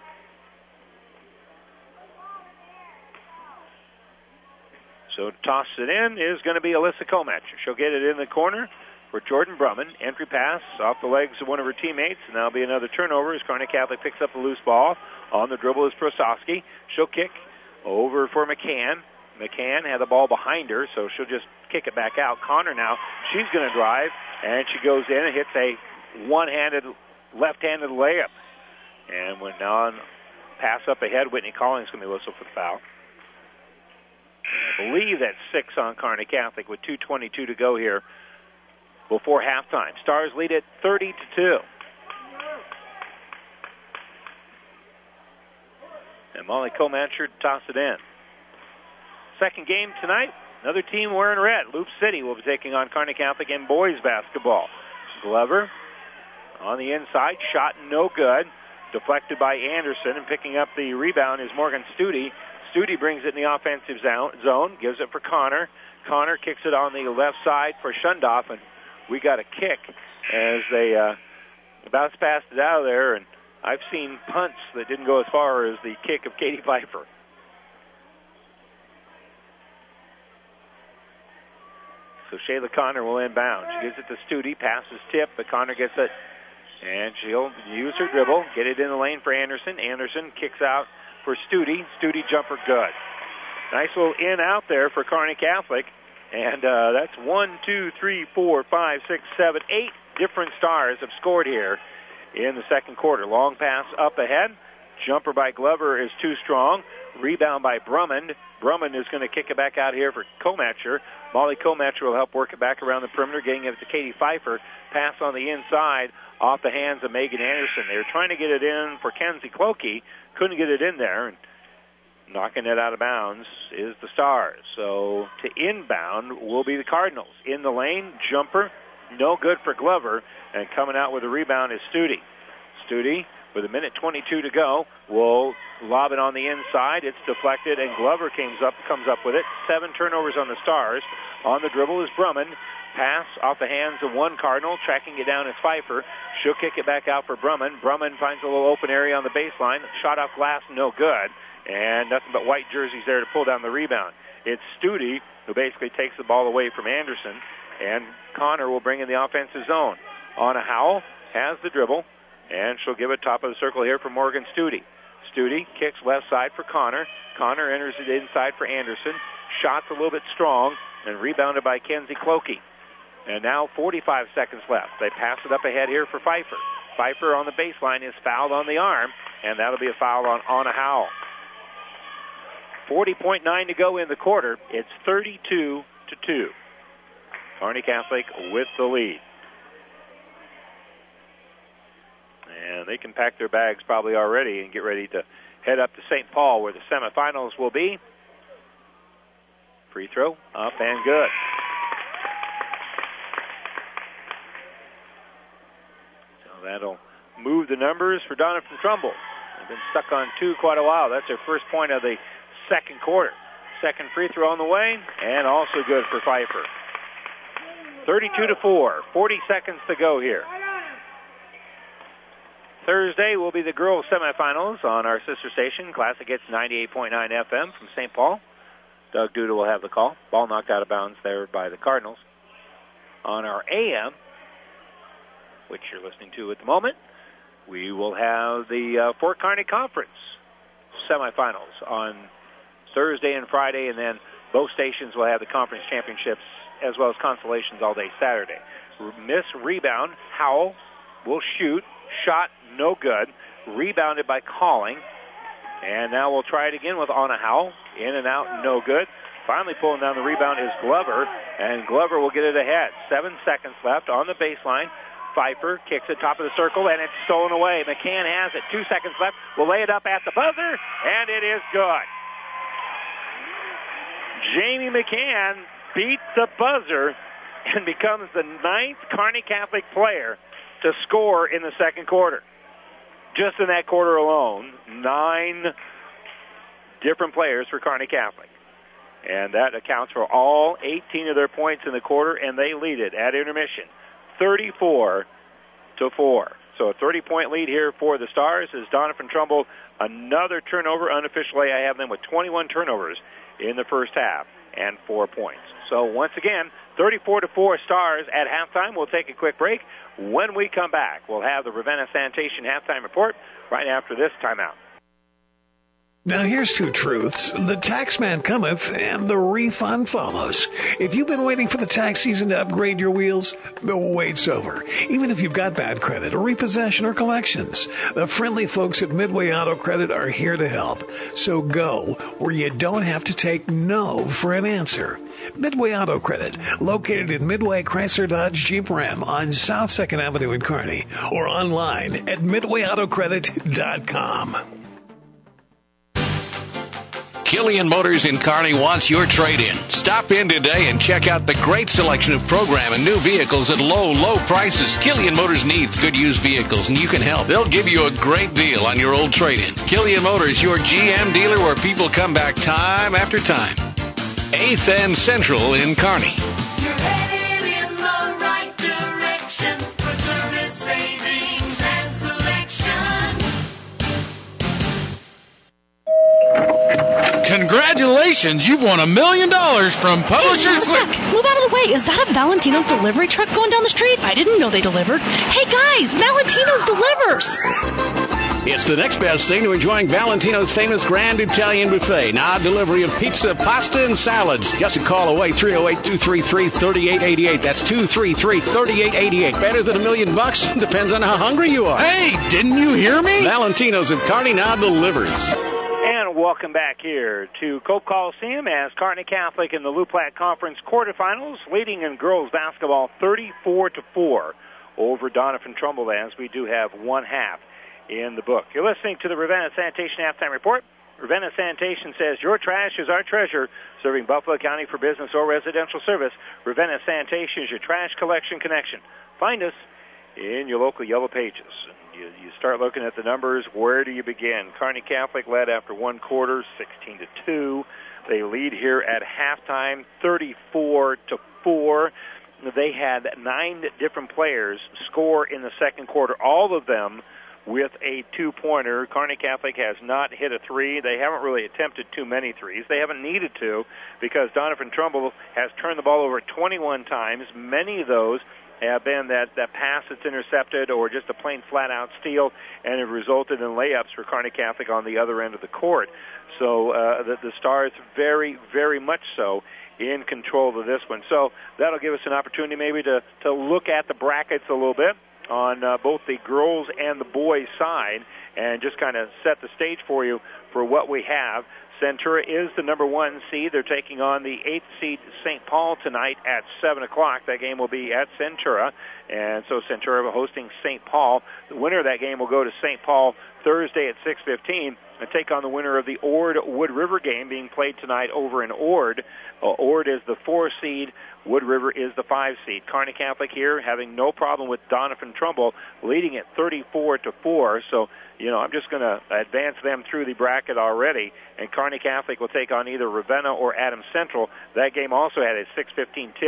So to toss it in is going to be Alyssa Komatcher. She'll get it in the corner for Jordan Brumman. Entry pass off the legs of one of her teammates, and that'll be another turnover as Kearney Catholic picks up the loose ball. On the dribble is Prosowski. She'll kick over for McCann. McCann had the ball behind her, so she'll just kick it back out. Connor now, she's going to drive, and she goes in and hits a one-handed, left-handed layup. And when on pass up ahead, Whitney Collins is going to be whistled for the foul. I believe that's six on Kearney Catholic with two twenty-two to go here before halftime. Stars lead at thirty to two. And Molly Komatcher to toss it in. Second game tonight, another team wearing red. Loop City will be taking on Kearney Catholic in boys basketball. Glover on the inside, shot no good. Deflected by Anderson, and picking up the rebound is Morgan Studi. Studi brings it in the offensive zone, gives it for Connor. Connor kicks it on the left side for Shundoff, and we got a kick as they uh, bounce passed it out of there, and I've seen punts that didn't go as far as the kick of Katie Pfeiffer. So Shayla Connor will inbound. She gives it to Studi, passes tip, but Connor gets it, and she'll use her dribble, get it in the lane for Anderson. Anderson kicks out for Studi. Studi jumper good. Nice little in out there for Kearney Catholic. And uh, that's one, two, three, four, five, six, seven, eight different Stars have scored here in the second quarter. Long pass up ahead. Jumper by Glover is too strong. Rebound by Drummond. Drummond is going to kick it back out here for Komatcher. Molly Komatcher will help work it back around the perimeter, getting it to Katie Pfeiffer. Pass on the inside off the hands of Megan Anderson. They were trying to get it in for Kenzie Clokey. Couldn't get it in there. And knocking it out of bounds is the Stars. So to inbound will be the Cardinals. In the lane, jumper, no good for Glover. And coming out with a rebound is Studi. Studi, with a minute twenty-two to go, will lob it on the inside. It's deflected, and Glover comes up, comes up with it. Seven turnovers on the Stars. On the dribble is Drummond. Pass off the hands of one Cardinal. Tracking it down is Pfeiffer. She'll kick it back out for Drummond. Drummond finds a little open area on the baseline. Shot off glass, no good. And nothing but white jerseys there to pull down the rebound. It's Studi who basically takes the ball away from Anderson. And Connor will bring in the offensive zone. Anna Howell has the dribble. And she'll give it top of the circle here for Morgan Studi. Studi kicks left side for Connor. Connor enters it inside for Anderson. Shot's a little bit strong and rebounded by Kenzie Clokey. And now forty-five seconds left. They pass it up ahead here for Pfeiffer. Pfeiffer on the baseline is fouled on the arm, and that'll be a foul on Anna Howell. forty point nine to go in the quarter. It's thirty-two to two. Kearney Catholic with the lead. And they can pack their bags probably already and get ready to head up to Saint Paul where the semifinals will be. Free throw, up and good. So that'll move the numbers for Donna from Trumbull. They've been stuck on two quite a while. That's their first point of the second quarter. Second free throw on the way, and also good for Pfeiffer. thirty-two to four, forty seconds to go here. Thursday will be the girls' semifinals on our sister station. Classic hits ninety-eight point nine F M from Saint Paul. Doug Duda will have the call. Ball knocked out of bounds there by the Cardinals. On our A M, which you're listening to at the moment, we will have the uh, Fort Kearney Conference semifinals on Thursday and Friday, and then both stations will have the conference championships as well as consolations all day Saturday. Miss rebound, Howell will shoot. Shot no good. Rebounded by Calling. And now we'll try it again with Anna Howell. In and out, no good. Finally pulling down the rebound is Glover, and Glover will get it ahead. Seven seconds left on the baseline. Pfeiffer kicks it top of the circle, and it's stolen away. McCann has it. Two seconds left. Will lay it up at the buzzer, and it is good. Jamie McCann beats the buzzer and becomes the ninth Kearney Catholic player to score in the second quarter. Just in that quarter alone, nine different players for Kearney Catholic. And that accounts for all eighteen of their points in the quarter, and they lead it at intermission, thirty-four to four. So a thirty-point lead here for the Stars as Doniphan Trumbull, another turnover. Unofficially, I have them with twenty-one turnovers in the first half and four points. So once again, thirty-four to four Stars at halftime. We'll take a quick break. When we come back, we'll have the Ravenna Sanitation halftime report right after this timeout. Now here's two truths. The tax man cometh and the refund follows. If you've been waiting for the tax season to upgrade your wheels, the wait's over. Even if you've got bad credit or repossession or collections, the friendly folks at Midway Auto Credit are here to help. So go where you don't have to take no for an answer. Midway Auto Credit, located in Midway Chrysler Dodge Jeep Ram on South second Avenue in Kearney, or online at midway auto credit dot com. Killian Motors in Kearney wants your trade-in. Stop in today and check out the great selection of program and new vehicles at low, low prices. Killian Motors needs good used vehicles, and you can help. They'll give you a great deal on your old trade-in. Killian Motors, your G M dealer where people come back time after time. eighth and Central in Kearney. You're headed in the right direction for service, savings, and selection. Congratulations, you've won a million dollars from Publishers. Hey, Li- move out of the way. Is that a Valentino's delivery truck going down the street? I didn't know they delivered. Hey guys, Valentino's delivers. It's the next best thing to enjoying Valentino's famous Grand Italian Buffet. Now delivery of pizza, pasta, and salads. Just a call away, three oh eight, two three three, three eight eight eight. That's two three three, three eight eight eight. Better than a million bucks? Depends on how hungry you are. Hey, didn't you hear me? Valentino's in Kearney now delivers. And welcome back here to Cope Coliseum as Kearney Catholic in the Loup Platte Conference quarterfinals, leading in girls basketball thirty-four to four over Doniphan Trumbull, as we do have one half in the book. You're listening to the Ravenna Sanitation Halftime Report. Ravenna Sanitation says your trash is our treasure, serving Buffalo County for business or residential service. Ravenna Sanitation is your trash collection connection. Find us in your local Yellow Pages. You, you start looking at the numbers. Where do you begin? Kearney Catholic led after one quarter, sixteen to two. They lead here at halftime, thirty-four to four. They had nine different players score in the second quarter, all of them with a two-pointer. Kearney Catholic has not hit a three. They haven't really attempted too many threes. They haven't needed to because Doniphan Trumbull has turned the ball over twenty-one times. Many of those have been that, that pass that's intercepted or just a plain flat-out steal, and it resulted in layups for Kearney Catholic on the other end of the court. So uh, the, the Stars very, very much so in control of this one. So that'll give us an opportunity maybe to, to look at the brackets a little bit on uh, both the girls and the boys' side and just kind of set the stage for you for what we have. Centura is the number one seed. They're taking on the eighth seed Saint Paul tonight at seven o'clock. That game will be at Centura, and so Centura hosting Saint Paul. The winner of that game will go to Saint Paul Thursday at six fifteen and take on the winner of the Ord-Wood River game being played tonight over in Ord. Uh, Ord is the four seed. Wood River is the five seed. Kearney Catholic here having no problem with Doniphan Trumbull leading at thirty-four to four. So, you know, I'm just going to advance them through the bracket already. And Kearney Catholic will take on either Ravenna or Adams Central. That game also had a six fifteen tip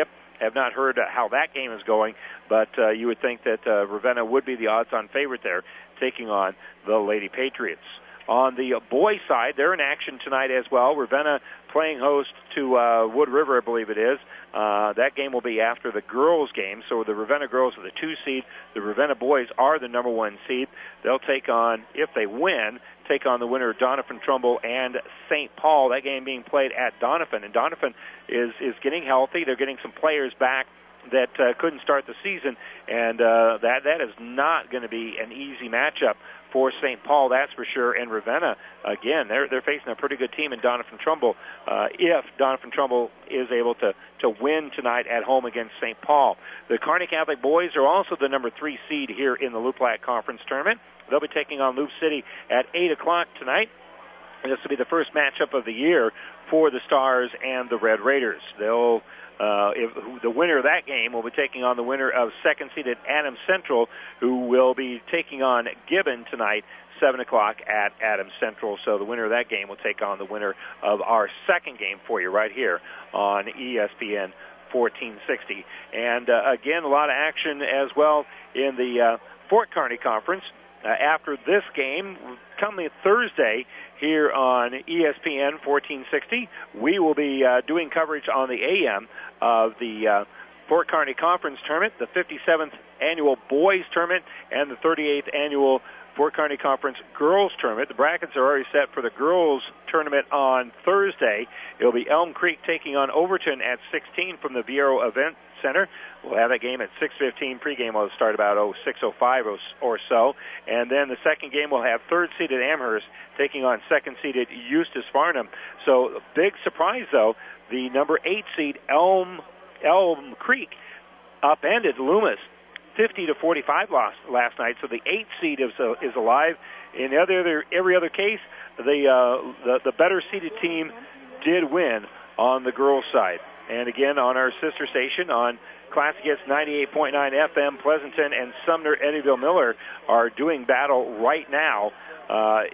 have not heard uh, how that game is going, but uh, you would think that uh, Ravenna would be the odds-on favorite there, taking on the Lady Patriots. On the boys' side, they're in action tonight as well. Ravenna playing host to uh, Wood River, I believe it is. Uh, that game will be after the girls' game. So the Ravenna girls are the two seed. The Ravenna boys are the number one seed. They'll take on, if they win, take on the winner of Doniphan Trumbull and Saint Paul. That game being played at Doniphan. And Doniphan is, is getting healthy. They're getting some players back that uh, couldn't start the season, and uh, that that is not going to be an easy matchup for Saint Paul, that's for sure. And Ravenna, again, they're they're facing a pretty good team in Doniphan Trumbull. Uh, if Doniphan Trumbull is able to to win tonight at home against Saint Paul, the Kearney Catholic boys are also the number three seed here in the Loup Platte Conference Tournament. They'll be taking on Loup City at eight o'clock tonight. And this will be the first matchup of the year for the Stars and the Red Raiders. They'll Uh, if, the winner of that game will be taking on the winner of second-seeded Adams Central, who will be taking on Gibbon tonight, seven o'clock at Adams Central. So the winner of that game will take on the winner of our second game for you right here on E S P N fourteen sixty. And, uh, again, a lot of action as well in the uh, Fort Kearney Conference. Uh, after this game, coming Thursday here on E S P N fourteen sixty, we will be uh, doing coverage on the A M of the uh, Fort Kearney Conference Tournament, the fifty-seventh Annual Boys Tournament, and the thirty-eighth Annual Fort Kearney Conference Girls Tournament. The brackets are already set for the Girls Tournament on Thursday. It'll be Elm Creek taking on Overton at sixteen from the Viero Event Center. We'll have that game at six fifteen. Pregame will start about oh six oh five or so. And then the second game will have third-seeded Amherst taking on second-seeded Eustis Farnham. So, big surprise, though, the number eight seed Elm Elm Creek upended Loomis fifty to forty-five last, last night. So the eight seed is uh, is alive. In every other every other case, the uh, the the better seeded team did win on the girls' side. And again, on our sister station on Classic Hits ninety-eight point nine F M, Pleasanton and Sumner Eddyville Miller are doing battle right now uh,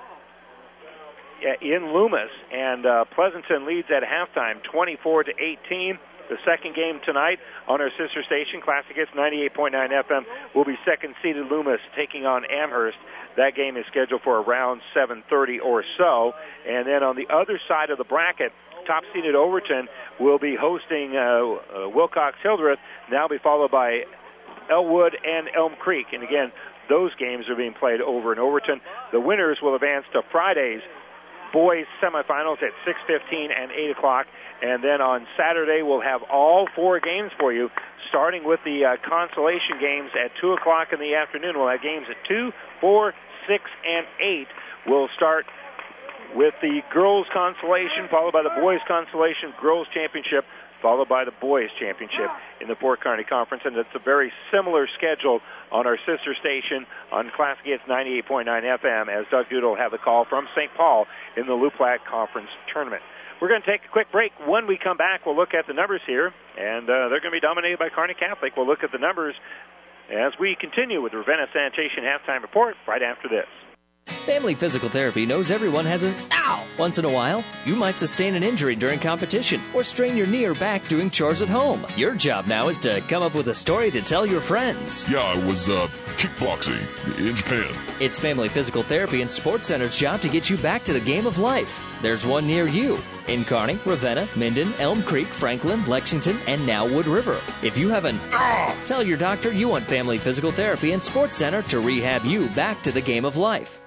in Loomis, and uh, Pleasanton leads at halftime, twenty-four to eighteen. The second game tonight on our sister station, Classic Hits ninety-eight point nine F M, will be second-seeded Loomis taking on Amherst. That game is scheduled for around seven thirty or so. And then on the other side of the bracket, top-seeded Overton will be hosting uh, uh, Wilcox-Hildreth, now be followed by Elwood and Elm Creek. And again, those games are being played over in Overton. The winners will advance to Friday's boys semifinals at six fifteen and eight o'clock. And then on Saturday, we'll have all four games for you, starting with the uh, consolation games at two o'clock in the afternoon. We'll have games at two, four, six, and eight. We'll start with the girls' consolation, followed by the boys' consolation, girls' championship, followed by the boys' championship in the Fort Kearney Conference. And it's a very similar schedule on our sister station on Classic Hits ninety-eight point nine F M, as Doug Duda will have the call from Saint Paul in the Loup Platte Conference Tournament. We're going to take a quick break. When we come back, we'll look at the numbers here, and uh, they're going to be dominated by Kearney Catholic. We'll look at the numbers as we continue with the Ravenna Sanitation Halftime Report right after this. Family Physical Therapy knows everyone has an ow once in a while. You might sustain an injury during competition or strain your knee or back doing chores at home. Your job now is to come up with a story to tell your friends. Yeah, I was uh, kickboxing in Japan. It's Family Physical Therapy and Sports Center's job to get you back to the game of life. There's one near you in Kearney, Ravenna, Minden, Elm Creek, Franklin, Lexington, and now Wood River. If you have an ah, tell your doctor you want Family Physical Therapy and Sports Center to rehab you back to the game of life.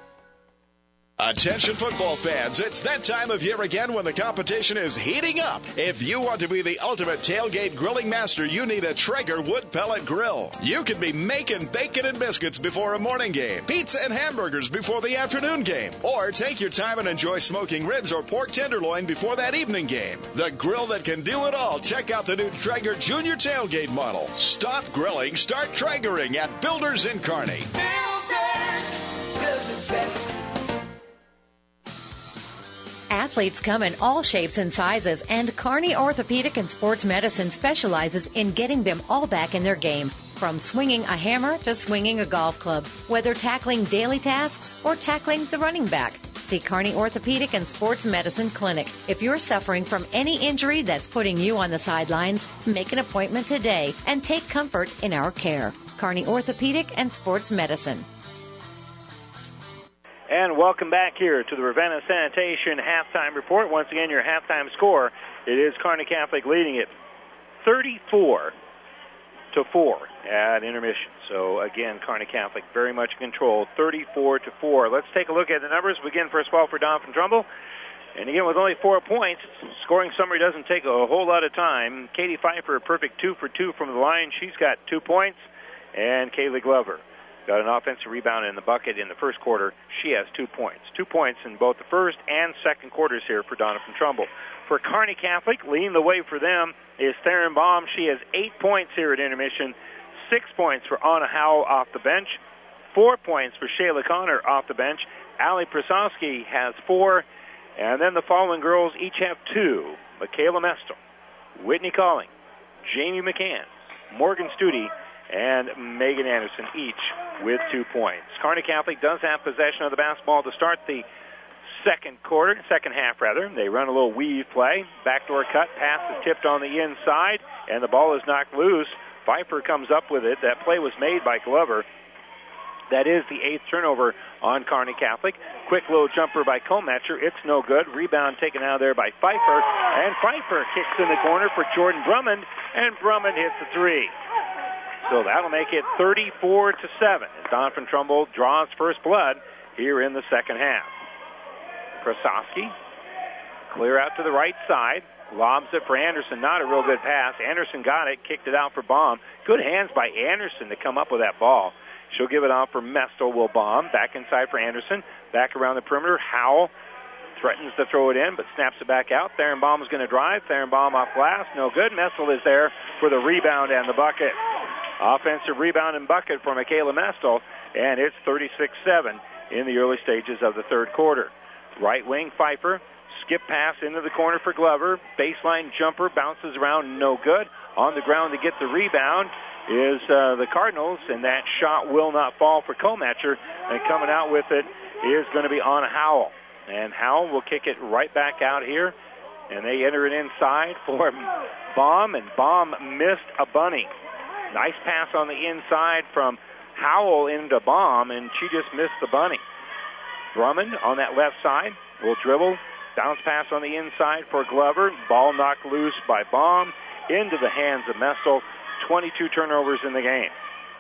Attention football fans, it's that time of year again when the competition is heating up. If you want to be the ultimate tailgate grilling master, you need a Traeger wood pellet grill. You could be making bacon and biscuits before a morning game, pizza and hamburgers before the afternoon game, or take your time and enjoy smoking ribs or pork tenderloin before that evening game. The grill that can do it all. Check out the new Traeger Junior Tailgate model. Stop grilling, start Traegering at Builders in Kearney. Builders does it best. Athletes come in all shapes and sizes, and Kearney Orthopedic and Sports Medicine specializes in getting them all back in their game. From swinging a hammer to swinging a golf club, whether tackling daily tasks or tackling the running back. See Kearney Orthopedic and Sports Medicine Clinic. If you're suffering from any injury that's putting you on the sidelines, make an appointment today and take comfort in our care. Kearney Orthopedic and Sports Medicine. And welcome back here to the Ravenna Sanitation Halftime Report. Once again, your halftime score, it is Kearney Catholic leading it thirty-four to four at intermission. So again, Kearney Catholic very much in control, thirty-four to four. Let's take a look at the numbers. Begin first of all for Doniphan Trumbull. And again, with only four points, scoring summary doesn't take a whole lot of time. Katie Pfeiffer, a perfect two for two from the line. She's got two points. And Kaylee Glover got an offensive rebound in the bucket in the first quarter. She has two points. Two points in both the first and second quarters here for Doniphan Trumbull. For Kearney Catholic, leading the way for them is Theron Baum. She has eight points here at intermission. Six points for Anna Howell off the bench. Four points for Shayla Connor off the bench. Allie Prasowski has four. And then the following girls each have two. Michaela Mestel, Whitney Calling, Jamie McCann, Morgan Studi, and Megan Anderson, each with two points. Kearney Catholic does have possession of the basketball to start the second quarter, second half rather. They run a little weave play. Backdoor cut, pass is tipped on the inside, and the ball is knocked loose. Pfeiffer comes up with it. That play was made by Glover. That is the eighth turnover on Kearney Catholic. Quick little jumper by Komatcher. It's no good. Rebound taken out of there by Pfeiffer. And Pfeiffer kicks in the corner for Jordan Drummond, and Drummond hits the three. So that'll make it thirty-four to seven as Doniphan Trumbull draws first blood here in the second half. Prasowski, clear out to the right side. Lobs it for Anderson. Not a real good pass. Anderson got it, kicked it out for Baum. Good hands by Anderson to come up with that ball. She'll give it off for Mestel. Will Baum. Back inside for Anderson. Back around the perimeter. Howell threatens to throw it in, but snaps it back out. Theron Baum is going to drive. Theron Baum off glass. No good. Mestel is there for the rebound and the bucket. Offensive rebound and bucket for Michaela Mestel, and it's thirty-six seven in the early stages of the third quarter. Right wing, Pfeiffer. Skip pass into the corner for Glover. Baseline jumper bounces around, no good. On the ground to get the rebound is uh, the Cardinals, and that shot will not fall for Komatcher. And coming out with it is going to be Anna Howell. And Howell will kick it right back out here, and they enter it inside for Baum, and Baum missed a bunny. Nice pass on the inside from Howell into Baum, and she just missed the bunny. Drummond on that left side will dribble. Bounce pass on the inside for Glover. Ball knocked loose by Baum into the hands of Mestel. twenty-two turnovers in the game.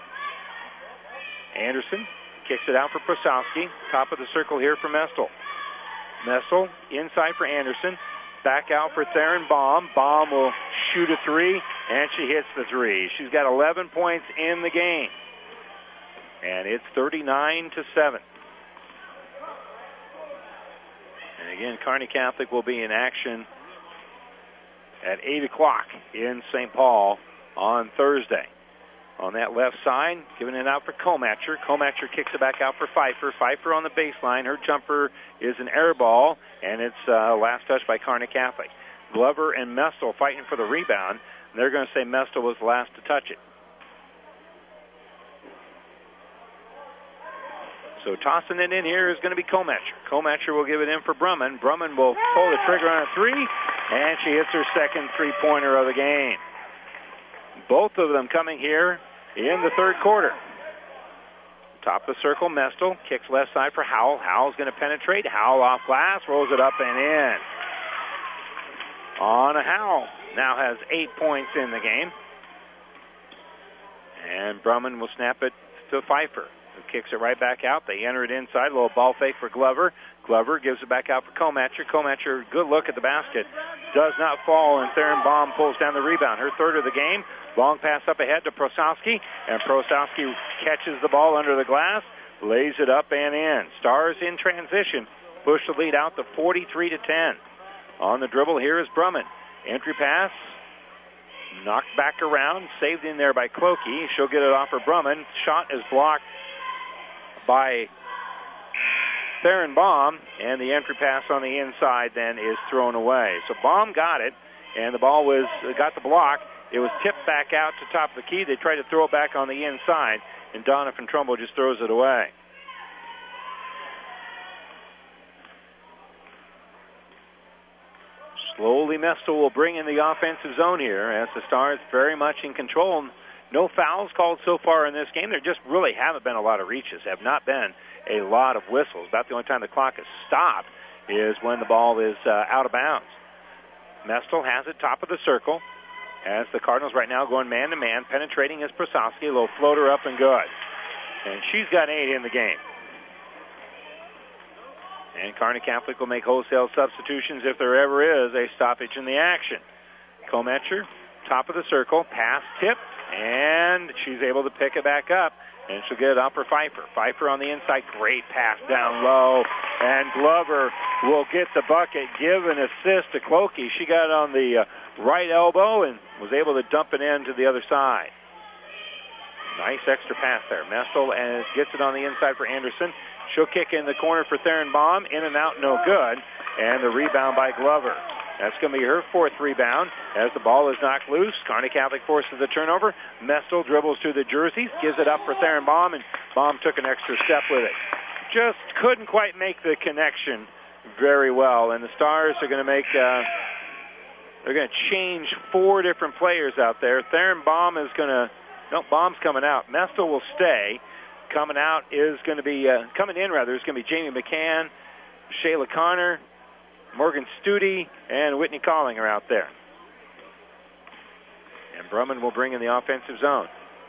Anderson kicks it out for Prasowski. Top of the circle here for Mestel. Mestel inside for Anderson. Back out for Theron Baum. Baum will shoot a three, and she hits the three. She's got eleven points in the game. And it's thirty-nine to seven. And again, Kearney Catholic will be in action at eight o'clock in Saint Paul on Thursday. On that left side, giving it out for Komatcher. Komatcher kicks it back out for Pfeiffer. Pfeiffer on the baseline. Her jumper is an air ball, and it's uh, last touch by Kearney Catholic. Glover and Mestel fighting for the rebound. And they're going to say Mestel was the last to touch it. So tossing it in here is going to be Komatcher. Komatcher will give it in for Brumman. Brumman will pull the trigger on a three, and she hits her second three-pointer of the game. Both of them coming here in the third quarter. Top of the circle, Mestel kicks left side for Howell. Howell's going to penetrate. Howell off glass, rolls it up and in. Anna Howell now has eight points in the game. And Brumman will snap it to Pfeiffer, who kicks it right back out. They enter it inside. A little ball fake for Glover. Glover gives it back out for Komatcher. Komatcher, good look at the basket. Does not fall, and Theron Baum pulls down the rebound. Her third of the game. Long pass up ahead to Prasowski, and Prasowski catches the ball under the glass, lays it up and in. Stars in transition push the lead out to forty-three to ten. On the dribble here is Brumman. Entry pass, knocked back around, saved in there by Clokey. She'll get it off for Brumman. Shot is blocked by Theron Baum, and the entry pass on the inside then is thrown away. So Baum got it, and the ball was got the block. It was tipped back out to top of the key. They tried to throw it back on the inside, and Doniphan Trumbull just throws it away. Slowly, Mestel will bring in the offensive zone here as the Stars very much in control. No fouls called so far in this game. There just really haven't been a lot of reaches, have not been a lot of whistles. About the only time the clock is stopped is when the ball is uh, out of bounds. Mestel has it top of the circle as the Cardinals right now going man-to-man. Penetrating is Prasowski. A little floater up and good. And she's got eight in the game. And Kearney Catholic will make wholesale substitutions if there ever is a stoppage in the action. Kometcher, top of the circle, pass tipped, and she's able to pick it back up. And she'll get it up for Pfeiffer. Pfeiffer on the inside, great pass down low. And Glover will get the bucket, give an assist to Clokey. She got it on the uh, right elbow and was able to dump it in to the other side. Nice extra pass there. Mestel and gets it on the inside for Anderson. She'll kick in the corner for Theron Baum. In and out, no good. And the rebound by Glover. That's going to be her fourth rebound as the ball is knocked loose. Kearney Catholic forces the turnover. Mestel dribbles to the jerseys, gives it up for Theron Baum, and Baum took an extra step with it. Just couldn't quite make the connection very well. And the Stars are going to make, uh, they're going to change four different players out there. Theron Baum is going to, no, Baum's coming out. Mestel will stay. Coming out is going to be, uh, coming in rather, is going to be Jamie McCann, Shayla Connor, Morgan Studi, and Whitney Calling are out there. And Brumman will bring in the offensive zone.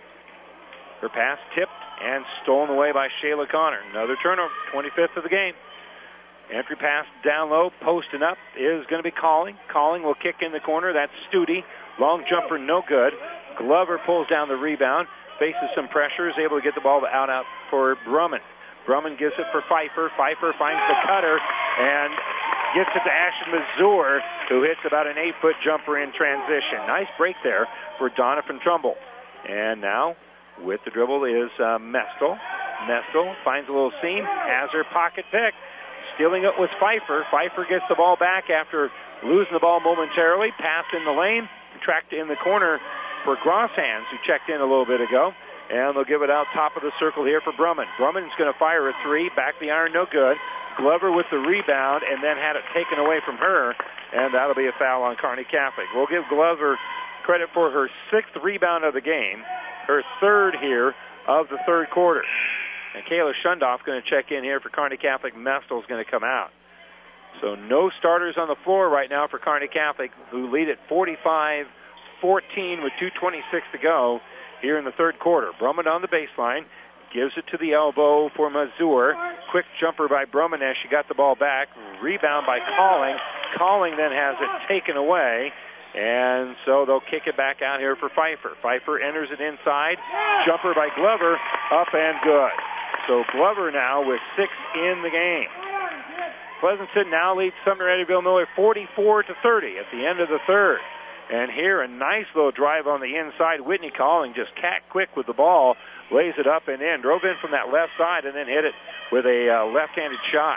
Her pass tipped and stolen away by Shayla Connor. Another turnover, twenty-fifth of the game. Entry pass down low, posting up is going to be Calling. Calling will kick in the corner. That's Studi. Long jumper, no good. Glover pulls down the rebound, faces some pressure, is able to get the ball out out for Brumman. Brumman gives it for Pfeiffer. Pfeiffer finds the cutter and gets it to Ashton Mazur, who hits about an eight-foot jumper in transition. Nice break there for Donovan Trumbull. And now, with the dribble is uh, Mestel. Mestel finds a little seam, has her pocket pick. Stealing it was Pfeiffer. Pfeiffer gets the ball back after losing the ball momentarily. Pass in the lane, tracked in the corner for Grosshans, who checked in a little bit ago. And they'll give it out top of the circle here for Brumman. Brumman's going to fire a three. Back the iron, no good. Glover with the rebound and then had it taken away from her. And that'll be a foul on Kearney Catholic. We'll give Glover credit for her sixth rebound of the game. Her third here of the third quarter. And Kayla Shundoff going to check in here for Kearney Catholic. Mestel's going to come out. So no starters on the floor right now for Kearney Catholic, who lead at forty-five fourteen with two twenty-six to go here in the third quarter. Brumman on the baseline, gives it to the elbow for Mazur. Quick jumper by Brumman as she got the ball back. Rebound by Calling. Calling then has it taken away, and so they'll kick it back out here for Pfeiffer. Pfeiffer enters it inside. Jumper by Glover, up and good. So Glover now with six in the game. Pleasanton now leads Sumner Eddyville Miller forty-four to thirty at the end of the third. And here, a nice little drive on the inside. Whitney Calling just cat quick with the ball, lays it up and in. Drove in from that left side and then hit it with a uh, left-handed shot.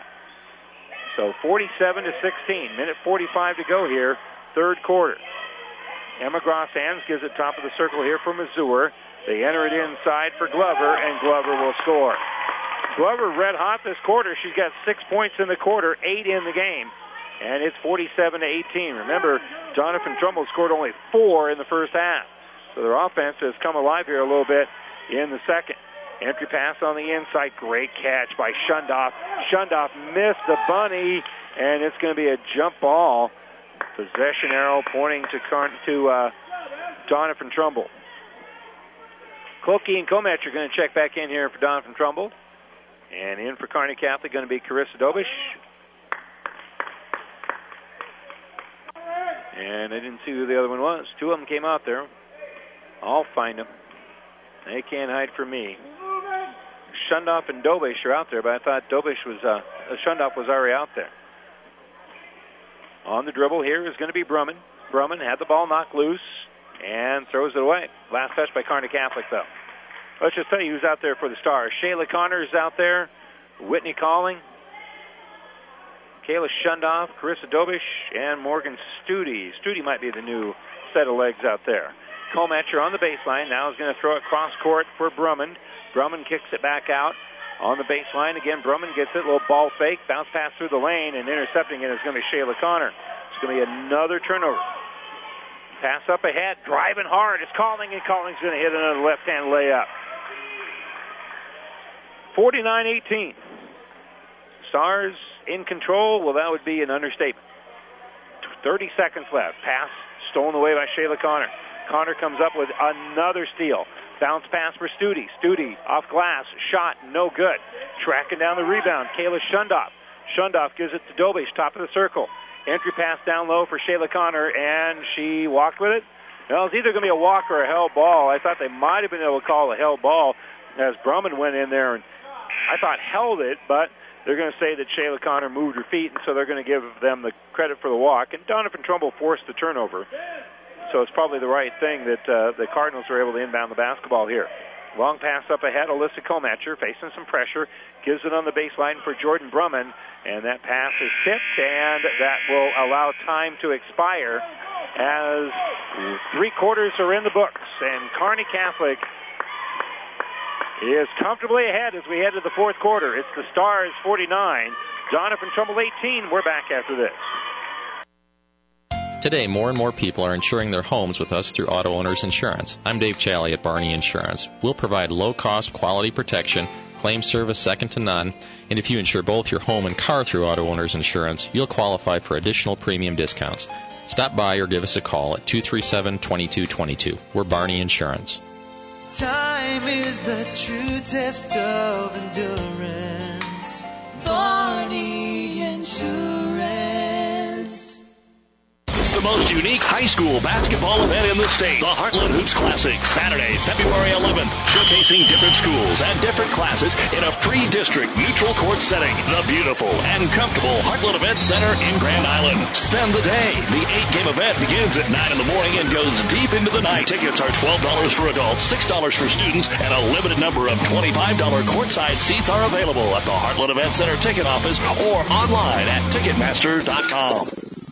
So forty-seven to sixteen, minute forty-five to go here, third quarter. Emma Grosshans gives it top of the circle here for Mazur. They enter it inside for Glover, and Glover will score. Glover red hot this quarter. She's got six points in the quarter, eight in the game. And it's forty-seven to eighteen. Remember, Donovan Trumbull scored only four in the first half. So their offense has come alive here a little bit in the second. Entry pass on the inside. Great catch by Shundoff. Shundoff missed the bunny, and it's going to be a jump ball. Possession arrow pointing to to uh, Donovan Trumbull. Clokey and Kometch are going to check back in here for Donovan Trumbull. And in for Kearney Catholic going to be Carissa Dobish. And I didn't see who the other one was. Two of them came out there. I'll find them. They can't hide from me. Shundoff and Dobish are out there, but I thought Dobish was, uh, Shundoff was already out there. On the dribble here is going to be Brumman. Brumman had the ball knocked loose and throws it away. Last touch by Kearney Catholic, though. Let's just tell you who's out there for the Stars. Shayla Connor is out there. Whitney Calling. Kayla Shundoff, Carissa Dobish, and Morgan Studi. Studi might be the new set of legs out there. Kometcher on the baseline. Now is going to throw it cross court for Brumman. Brumman kicks it back out on the baseline. Again, Brumman gets it. A little ball fake. Bounce pass through the lane, and intercepting it is going to be Shayla Connor. going to be another turnover. Pass up ahead, driving hard. It's Calling, and Calling's going to hit another left-hand layup. forty-nine eighteen. Stars in control. Well, that would be an understatement. thirty seconds left. Pass stolen away by Shayla Connor. Connor comes up with another steal. Bounce pass for Studi. Studi off glass. Shot, no good. Tracking down the rebound, Kayla Shundoff. Shundoff gives it to Dobish, top of the circle. Entry pass down low for Shayla Connor, and she walked with it. Well, it's either going to be a walk or a held ball. I thought they might have been able to call a held ball as Brumman went in there and I thought held it, but they're going to say that Shayla Connor moved her feet, and so they're going to give them the credit for the walk. And Donovan Trumbull forced the turnover, so it's probably the right thing that uh, the Cardinals are able to inbound the basketball here. Long pass up ahead, Alyssa Komatcher facing some pressure, gives it on the baseline for Jordan Brumman, and that pass is tipped, and that will allow time to expire as three quarters are in the books, and Kearney Catholic is comfortably ahead as we head to the fourth quarter. It's the Stars forty-nine, Donovan Trumbull eighteen. We're back after this. Today, more and more people are insuring their homes with us through Auto Owners Insurance. I'm Dave Challey at Barney Insurance. We'll provide low-cost, quality protection, claim service second to none, and if you insure both your home and car through Auto Owners Insurance, you'll qualify for additional premium discounts. Stop by or give us a call at two three seven, two two two two. We're Barney Insurance. Time is the true test of endurance. Barney Insurance. It's the most unique high school basketball event in the state. The Heartland Hoops Classic, Saturday, February eleventh, showcasing different schools and different classes in a pre-district neutral court setting. The beautiful and comfortable Heartland Event Center in Grand Island. Spend the day. The eight-game event begins at nine in the morning and goes deep into the night. Tickets are twelve dollars for adults, six dollars for students, and a limited number of twenty-five dollars courtside seats are available at the Heartland Event Center ticket office or online at ticketmaster dot com.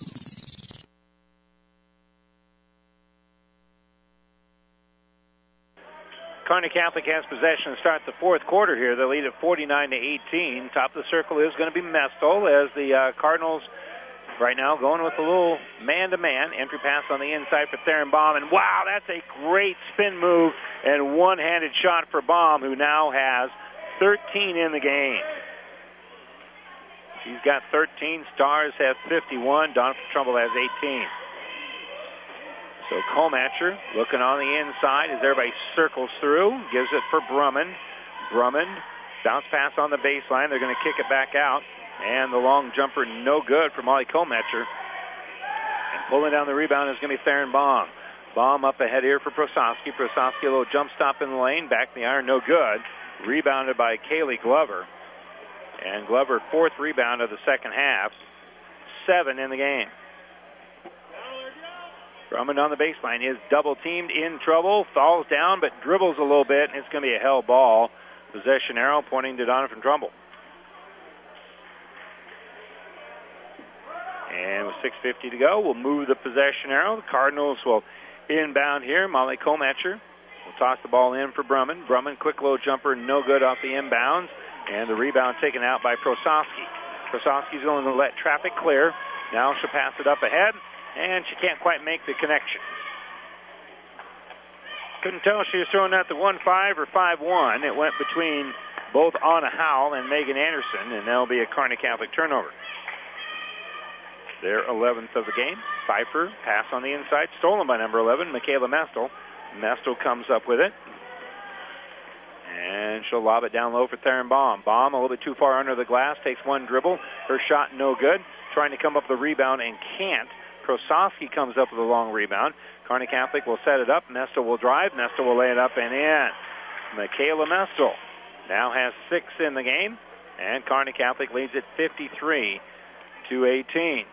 Kearney Catholic has possession to start the fourth quarter here. They lead at forty-nine to eighteen. Top of the circle is going to be Mestel as the uh, Cardinals right now going with a little man-to-man. Entry pass on the inside for Theron Baum. And wow, that's a great spin move and one-handed shot for Baum, who now has thirteen in the game. She's got thirteen. Stars have fifty-one. Donovan Trumbull has eighteen. So Komatcher looking on the inside as everybody circles through. Gives it for Brumman. Brumman, bounce pass on the baseline. They're going to kick it back out. And the long jumper no good for Molly Komatcher. And pulling down the rebound is going to be Theron Baum. Baum up ahead here for Prosowski. Prosowski, a little jump stop in the lane. Back in the iron, no good. Rebounded by Kaylee Glover. And Glover, fourth rebound of the second half. Seven in the game. Drummond on the baseline is double-teamed, in trouble, falls down, but dribbles a little bit, and it's going to be a held ball. Possession arrow pointing to Donovan Trumbull. And with six fifty to go, we'll move the possession arrow. The Cardinals will inbound here. Molly Komatcher will toss the ball in for Brumman. Brumman, quick low jumper, no good off the inbounds. And the rebound taken out by Prosowski. Prosowski's going to let traffic clear. Now she'll pass it up ahead. And she can't quite make the connection. Couldn't tell if she was throwing out the one five or five one. It went between both Anna Howell and Megan Anderson, and that'll be a Kearney Catholic turnover. Their eleventh of the game. Pfeiffer, pass on the inside, stolen by number eleven, Michaela Mestel. Mestel comes up with it. And she'll lob it down low for Theron Baum. Baum a little bit too far under the glass, takes one dribble. Her shot no good. Trying to come up with the rebound and can't. Prosowski comes up with a long rebound. Kearney Catholic will set it up. Mestel will drive. Mestel will lay it up and in. Michaela Mestel now has six in the game, and Kearney Catholic leads it fifty-three to eighteen.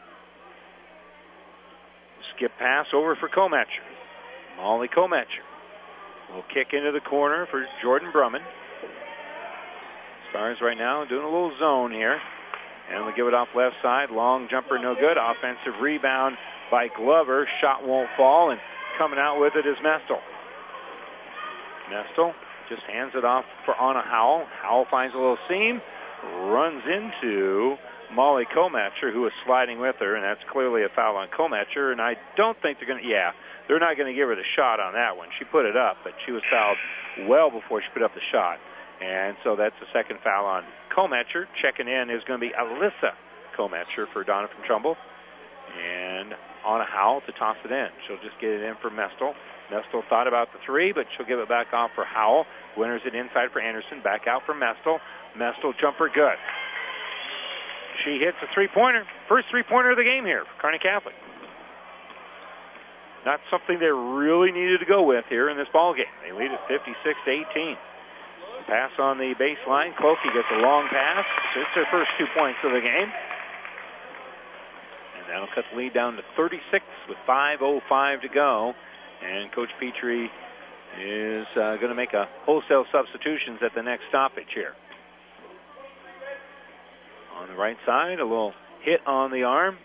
Skip pass over for Komatcher. Molly Komatcher will kick into the corner for Jordan Brumman. Stars right now doing a little zone here. And we'll give it off left side. Long jumper, no good. Offensive rebound by Glover. Shot won't fall, and coming out with it is Mestel. Mestel just hands it off for Anna Howell. Howell finds a little seam, runs into Molly Komatcher, who was sliding with her, and that's clearly a foul on Komatcher. And I don't think they're going to, yeah, they're not going to give her the shot on that one. She put it up, but she was fouled well before she put up the shot. And so that's the second foul on Komatcher. Checking in is going to be Alyssa Komatcher for Donna from Trumbull. And on a Howell to toss it in. She'll just get it in for Mestel. Mestel thought about the three, but she'll give it back off for Howell. Winners it inside for Anderson. Back out for Mestel. Mestel jumper good. She hits a three-pointer. First three-pointer of the game here for Kearney Catholic. Not something they really needed to go with here in this ball game. They lead at fifty-six to eighteen. Pass on the baseline. Clokey gets a long pass. It's their first two points of the game. And that'll cut the lead down to thirty-six with five oh five to go. And Coach Petrie is uh, going to make a wholesale substitutions at the next stoppage here. On the right side, a little hit on the arm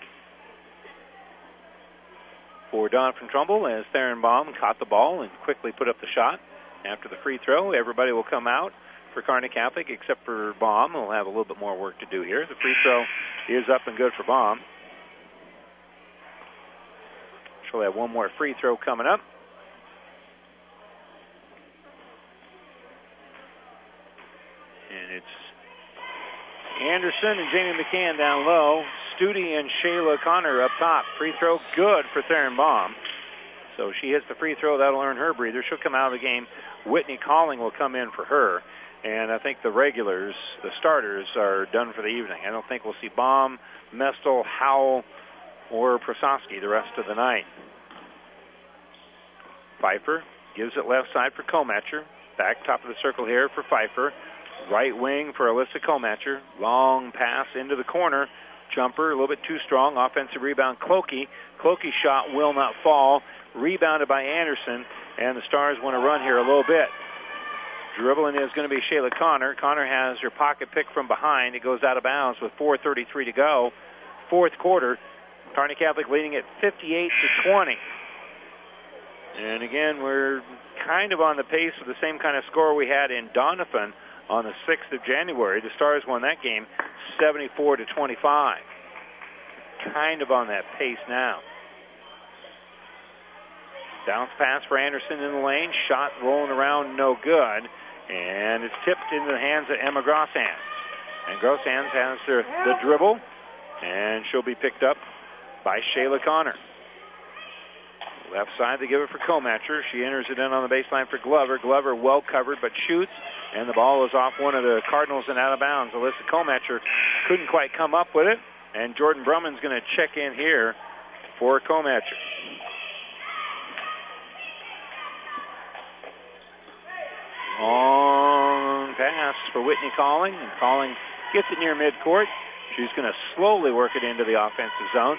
for Don from Trumbull as Theron Baum caught the ball and quickly put up the shot. After the free throw, everybody will come out for Kearney Catholic except for Baum. We'll have a little bit more work to do here. The free throw is up and good for Baum. She'll have one more free throw coming up. And it's Anderson and Jamie McCann down low. Studi and Shayla Connor up top. Free throw good for Theron Baum. So she hits the free throw. That'll earn her breather. She'll come out of the game. Whitney Calling will come in for her. And I think the regulars, the starters, are done for the evening. I don't think we'll see Baum, Mestel, Howell, or Prasowski the rest of the night. Pfeiffer gives it left side for Komatcher. Back top of the circle here for Pfeiffer. Right wing for Alyssa Komatcher. Long pass into the corner. Jumper, a little bit too strong. Offensive rebound, Clokey. Clokey's shot will not fall. Rebounded by Anderson, and the Stars want to run here a little bit. Dribbling is going to be Shayla Connor. Connor has her pocket pick from behind. It goes out of bounds with four thirty-three to go. Fourth quarter, Kearney Catholic leading at fifty-eight to twenty. And again, we're kind of on the pace of the same kind of score we had in Doniphan on the sixth of January. The Stars won that game seventy-four to twenty-five. Kind of on that pace now. Bounce pass for Anderson in the lane. Shot rolling around, no good. And it's tipped into the hands of Emma Grosshans. And Grosshans has her, the dribble, and she'll be picked up by Shayla Connor. Left side, they give it for Komatcher. She enters it in on the baseline for Glover. Glover well covered, but shoots, and the ball is off one of the Cardinals and out of bounds. Alyssa Komatcher couldn't quite come up with it, and Jordan Brumman's going to check in here for Komatcher. Long pass for Whitney Calling, and Calling gets it near midcourt. She's going to slowly work it into the offensive zone.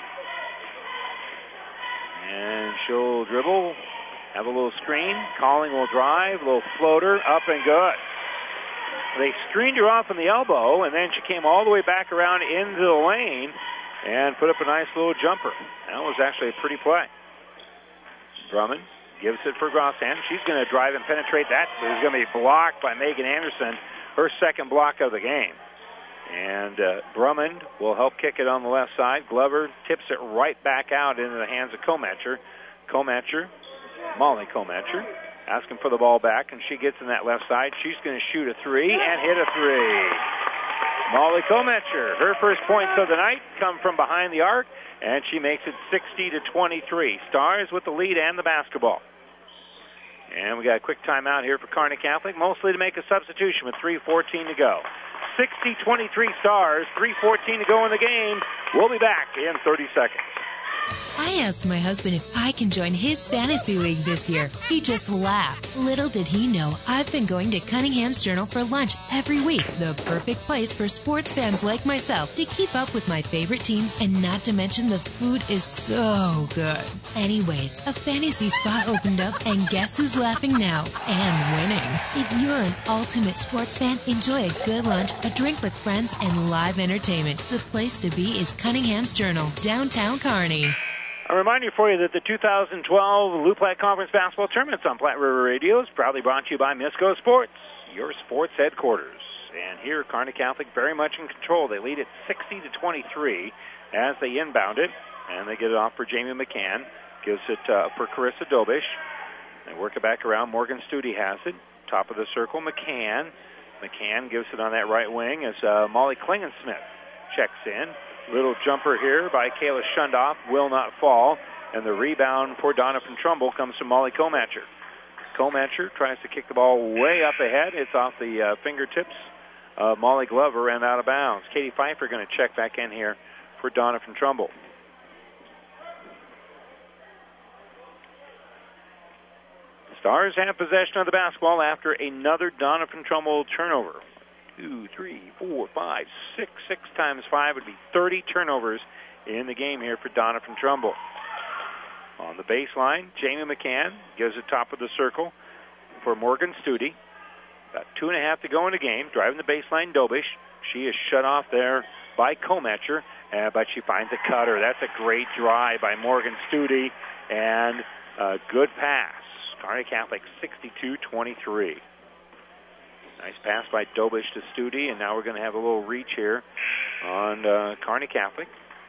And she'll dribble, have a little screen. Calling will drive, a little floater, up and good. They screened her off on the elbow, and then she came all the way back around into the lane and put up a nice little jumper. That was actually a pretty play. Drummond gives it for Grosshans. She's going to drive and penetrate. That is going to be blocked by Megan Anderson, her second block of the game. And uh, Drummond will help kick it on the left side. Glover tips it right back out into the hands of Komatcher. Komatcher, Molly Komatcher, asking for the ball back, and she gets in that left side. She's going to shoot a three and hit a three. Molly Komatcher, her first points of the night come from behind the arc, and she makes it sixty to twenty-three. Stars with the lead and the basketball. And we got a quick timeout here for Kearney Catholic, mostly to make a substitution with three fourteen to go. sixty twenty-three Stars, three fourteen to go in the game. We'll be back in thirty seconds. I asked my husband if I can join his fantasy league this year. He just laughed. Little did he know, I've been going to Cunningham's Journal for lunch every week. The perfect place for sports fans like myself to keep up with my favorite teams, and not to mention the food is so good. Anyways, a fantasy spot opened up, and guess who's laughing now? And winning. If you're an ultimate sports fan, enjoy a good lunch, a drink with friends, and live entertainment. The place to be is Cunningham's Journal, downtown Kearney. A reminder for you that the two thousand twelve Loup Platte Conference Basketball Tournament on Platte River Radio is proudly brought to you by Misco Sports, your sports headquarters. And here, Kearney Catholic very much in control. They lead at sixty to twenty-three as they inbound it. And they get it off for Jamie McCann. Gives it uh, for Carissa Dobish. They work it back around. Morgan Studi has it. Top of the circle, McCann. McCann gives it on that right wing as uh, Molly Klingensmith checks in. Little jumper here by Kayla Shundoff. Will not fall. And the rebound for Donna from Trumbull comes from Molly Comatcher. Comatcher tries to kick the ball way up ahead. It's off the uh, fingertips of Molly Glover and out of bounds. Katie Pfeiffer going to check back in here for Donna from Trumbull. Stars have possession of the basketball after another Donna from Trumbull turnover. Two, three, four, five, six. Six times five would be thirty turnovers in the game here for Donna from Trumbull. On the baseline, Jamie McCann gives it top of the circle for Morgan Studi. About two and a half to go in the game. Driving the baseline, Dobish. She is shut off there by Comatcher, uh, but she finds a cutter. That's a great drive by Morgan Studi, and a good pass. Kearney Catholic sixty-two twenty-three. Nice pass by Dobish to Studi, and now we're going to have a little reach here on uh, Kearney Catholic.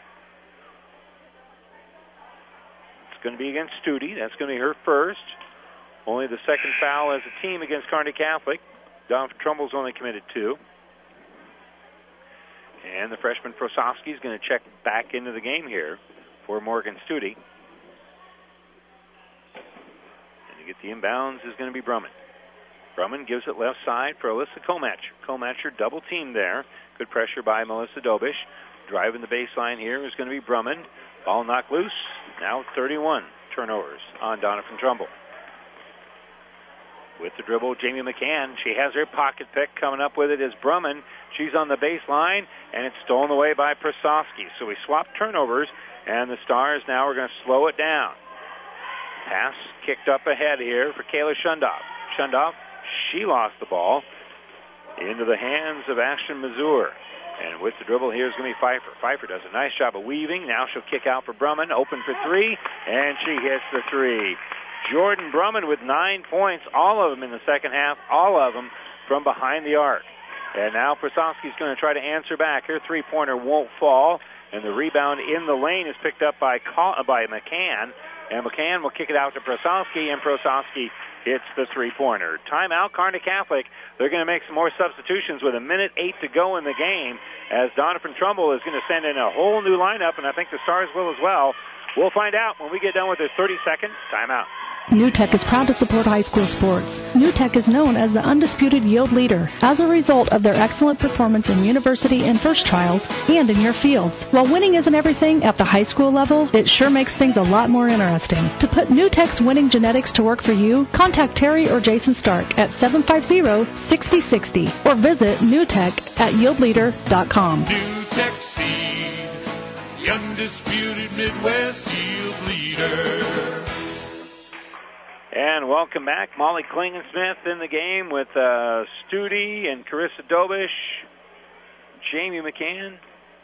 It's going to be against Studi. That's going to be her first. Only the second foul as a team against Kearney Catholic. Don Trumbull's only committed two. And the freshman Prosofsky is going to check back into the game here for Morgan Studi. And to get the inbounds is going to be Brumman. Brumman gives it left side for Alyssa Comatcher. Comatcher double teamed there. Good pressure by Melissa Dobish. Driving the baseline here is going to be Brumman. Ball knocked loose. Now thirty-one turnovers on Donna from Trumbull. With the dribble, Jamie McCann. She has her pocket pick. Coming up with it is Brumman. She's on the baseline, and it's stolen away by Prosofsky. So we swap turnovers, and the Stars now are going to slow it down. Pass kicked up ahead here for Kayla Shundoff. Shundoff, she lost the ball into the hands of Ashton Mazur. And with the dribble here is going to be Pfeiffer. Pfeiffer does a nice job of weaving. Now she'll kick out for Brumman. Open for three, and she hits the three. Jordan Brumman with nine points, all of them in the second half, all of them from behind the arc. And now Prosofsky's going to try to answer back. Her three-pointer won't fall, and the rebound in the lane is picked up by by McCann. And McCann will kick it out to Prosofsky, and Prosofsky hits the three-pointer. Timeout, Kearney Catholic. They're going to make some more substitutions with a minute eight to go in the game, as Donovan Trumbull is going to send in a whole new lineup, and I think the Stars will as well. We'll find out when we get done with this thirty-second timeout. NewTek is proud to support high school sports. NewTek is known as the undisputed yield leader as a result of their excellent performance in university and first trials and in your fields. While winning isn't everything at the high school level, it sure makes things a lot more interesting. To put NewTek's winning genetics to work for you, contact Terry or Jason Stark at seven five zero, six zero six zero or visit NewTek at yield leader dot com. NewTek Seed, the undisputed Midwest yield leader. And welcome back. Molly Klingensmith in the game with uh, Studi and Carissa Dobish, Jamie McCann,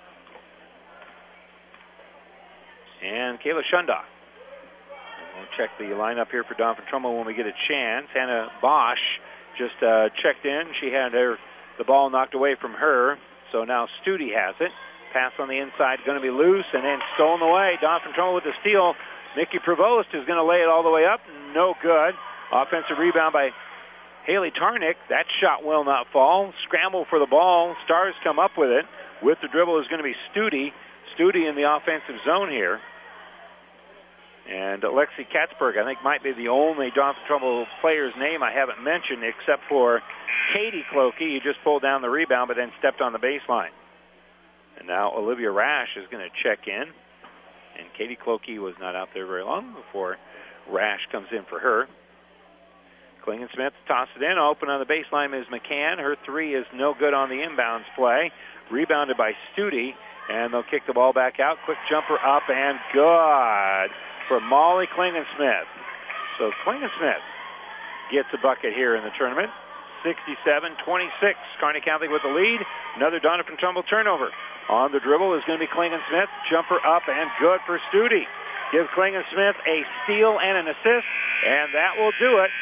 and Kayla Shundoff. We'll check the lineup here for Donovan Trumbull when we get a chance. Hannah Bosch just uh, checked in. She had her the ball knocked away from her, so now Studi has it. Pass on the inside, going to be loose, and then stolen away. Donovan Trumbull with the steal. Nikki Prevost is going to lay it all the way up. No good. Offensive rebound by Haley Tarnick. That shot will not fall. Scramble for the ball. Stars come up with it. With the dribble is going to be Studi. Studi in the offensive zone here. And Alexi Katzberg, I think, might be the only Donovan Trumbull player's name I haven't mentioned, except for Katie Clokey. He just pulled down the rebound but then stepped on the baseline. And now Olivia Rash is going to check in. And Katie Clokey was not out there very long before Rash comes in for her. Klingensmith tosses it in. Open on the baseline is McCann. Her three is no good on the inbounds play. Rebounded by Studi, and they'll kick the ball back out. Quick jumper up and good for Molly Klingensmith. So Klingensmith gets a bucket here in the tournament. sixty-seven twenty-six. Kearney Catholic with the lead. Another Donovan Trumbull turnover. On the dribble is going to be Klingensmith. Jumper up and good for Studi. Give Klingensmith a steal and an assist, and that will do it.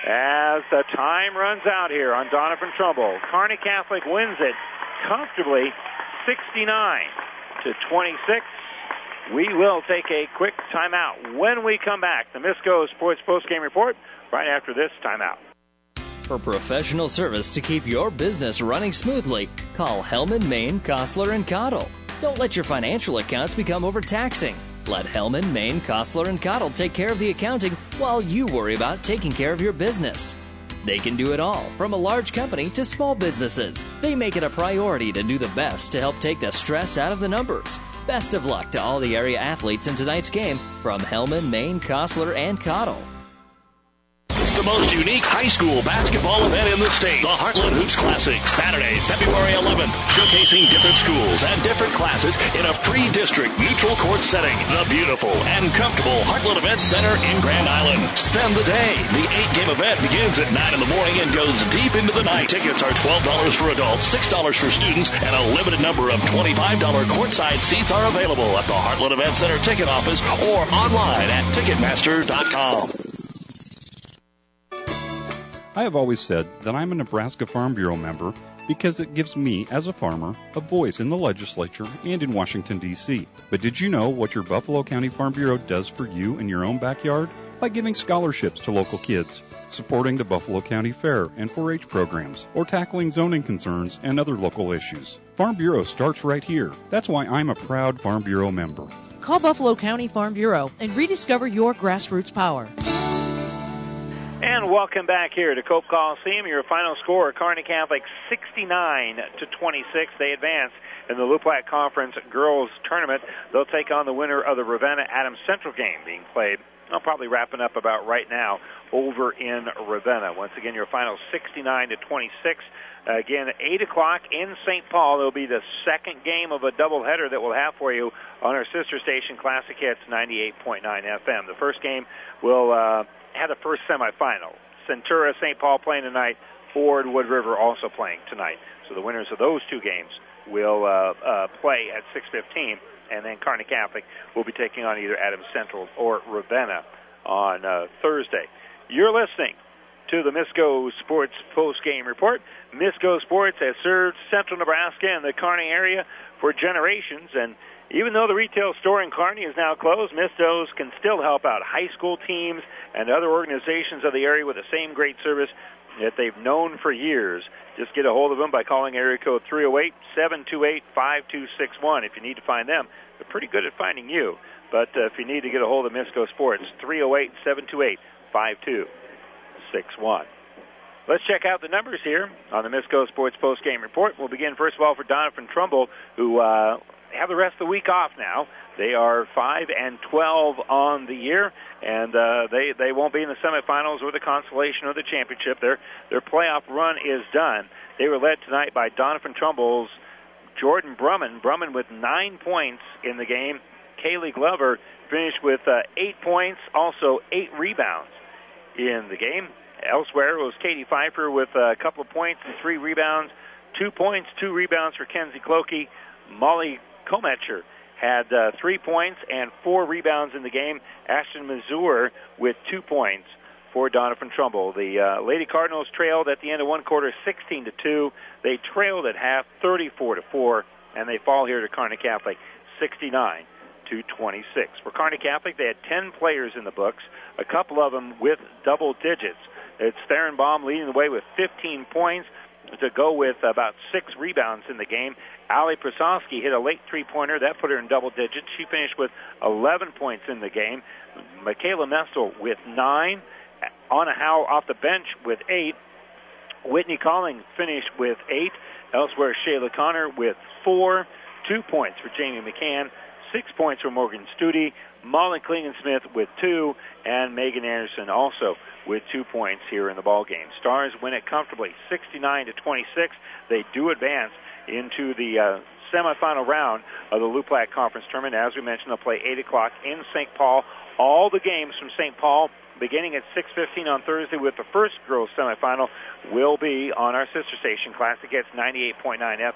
as the time runs out here on Doniphan Trumbull. Kearney Catholic wins it comfortably, sixty-nine to twenty-six. We will take a quick timeout. When we come back, the Misco Sports Postgame Report right after this timeout. For professional service to keep your business running smoothly, call Hellman, Maine, Kostler, and Cottle. Don't let your financial accounts become overtaxing. Let Hellman, Maine, Kostler, and Cottle take care of the accounting while you worry about taking care of your business. They can do it all, from a large company to small businesses. They make it a priority to do the best to help take the stress out of the numbers. Best of luck to all the area athletes in tonight's game from Hellman, Maine, Kostler, and Cottle. It's the most unique high school basketball event in the state. The Heartland Hoops Classic, Saturday, February eleventh, showcasing different schools and different classes in a pre-district neutral court setting. The beautiful and comfortable Heartland Event Center in Grand Island. Spend the day. The eight-game event begins at nine in the morning and goes deep into the night. Tickets are twelve dollars for adults, six dollars for students, and a limited number of twenty-five dollars courtside seats are available at the Heartland Event Center ticket office or online at Ticketmaster dot com. I have always said that I'm a Nebraska Farm Bureau member because it gives me, as a farmer, a voice in the legislature and in Washington, D C But did you know what your Buffalo County Farm Bureau does for you in your own backyard? By giving scholarships to local kids, supporting the Buffalo County Fair and four H programs, or tackling zoning concerns and other local issues. Farm Bureau starts right here. That's why I'm a proud Farm Bureau member. Call Buffalo County Farm Bureau and rediscover your grassroots power. And welcome back here to Cope Coliseum. Your final score, Kearney Catholic sixty-nine to twenty-six. They advance in the Luplac Conference Girls Tournament. They'll take on the winner of the Ravenna-Adams Central game being played, well, probably wrapping up about right now, over in Ravenna. Once again, your final sixty-nine to twenty-six. Uh, again, at eight o'clock in Saint Paul, there'll be the second game of a doubleheader that we'll have for you on our sister station, Classic Hits ninety-eight point nine F M. The first game will uh, have the first semifinal. Centura, Saint Paul playing tonight. Ford, Wood River also playing tonight. So the winners of those two games will uh, uh, play at six fifteen, and then Kearney Catholic will be taking on either Adams Central or Ravenna on uh, Thursday. You're listening to the Misco Sports Post-Game Report. Misco Sports has served Central Nebraska and the Kearney area for generations, and even though the retail store in Kearney is now closed, Misco's can still help out high school teams and other organizations of the area with the same great service that they've known for years. Just get a hold of them by calling area code three oh eight, seven two eight, five two six one. If you need to find them, they're pretty good at finding you. But uh, if you need to get a hold of Misco Sports, three oh eight, seven two eight, five two six one. Let's check out the numbers here on the Misco Sports Post-Game Report. We'll begin, first of all, for Doniphan Trumbull, who uh, have the rest of the week off now. They are five and twelve on the year, and uh, they they won't be in the semifinals or the consolation or the championship. Their their playoff run is done. They were led tonight by Doniphan Trumbull's Jordan Brumman. Brumman with nine points in the game. Kaylee Glover finished with uh, eight points, also eight rebounds in the game. Elsewhere it was Katie Pfeiffer with a couple of points and three rebounds. Two points, two rebounds for Kenzie Clokey. Molly Kometcher had uh, three points and four rebounds in the game. Ashton Mazur with two points for Doniphan Trumbull. The uh, Lady Cardinals trailed at the end of one quarter sixteen to two. They trailed at half thirty-four to four, and they fall here to Kearney Catholic sixty-nine to twenty-six. For Kearney Catholic, they had ten players in the books, a couple of them with double digits. It's Theron Baum leading the way with fifteen points to go with about six rebounds in the game. Allie Prasowski hit a late three-pointer. That put her in double digits. She finished with eleven points in the game. Michaela Mestel with nine. Anna Howe off the bench with eight. Whitney Collins finished with eight. Elsewhere, Shayla Connor with four. Two points for Jamie McCann. Six points for Morgan Studi. Molly Klingensmith with two. And Megan Anderson also with two points here in the ball game. Stars win it comfortably, sixty-nine to twenty-six. They do advance into the uh, semifinal round of the Luplac Conference Tournament. As we mentioned, they'll play eight o'clock in Saint Paul. All the games from Saint Paul beginning at six fifteen on Thursday with the first girls semifinal will be on our sister station, Classic Hits ninety-eight point nine F M,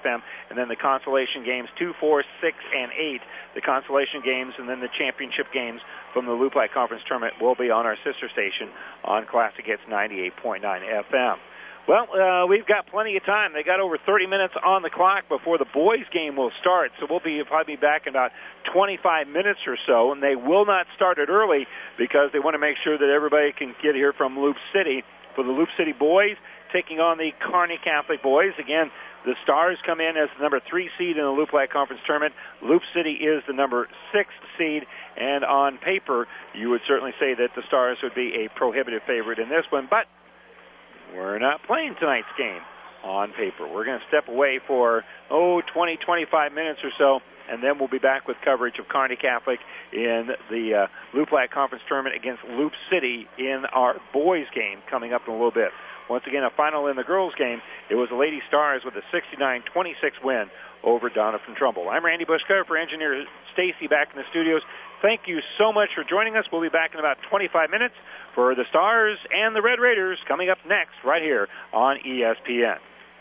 and then the consolation games two, four, six, and eight. The consolation games and then the championship games from the Loup Black Conference Tournament will be on our sister station on Classic Hits ninety-eight point nine F M. Well, uh, we've got plenty of time. They got over thirty minutes on the clock before the boys' game will start, so we'll be probably be back in about twenty-five minutes or so, and they will not start it early because they want to make sure that everybody can get here from Loup City. For the Loup City boys, taking on the Kearney Catholic boys. Again, the Stars come in as the number three seed in the Loup Black Conference Tournament. Loup City is the number six seed, and on paper, you would certainly say that the Stars would be a prohibitive favorite in this one, but we're not playing tonight's game on paper. We're going to step away for, oh, twenty, twenty-five minutes or so, and then we'll be back with coverage of Kearney Catholic in the uh, Loup Black Conference Tournament against Loup City in our boys' game coming up in a little bit. Once again, a final in the girls' game. It was the Lady Stars with a sixty-nine twenty-six win over Donna from Trumbull. I'm Randy Bushcutter for engineer Stacy back in the studios. Thank you so much for joining us. We'll be back in about twenty-five minutes for the Stars and the Red Raiders coming up next right here on E S P N.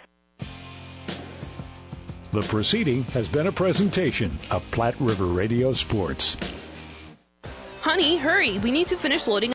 The proceeding has been a presentation of Platte River Radio Sports. Honey, hurry. We need to finish loading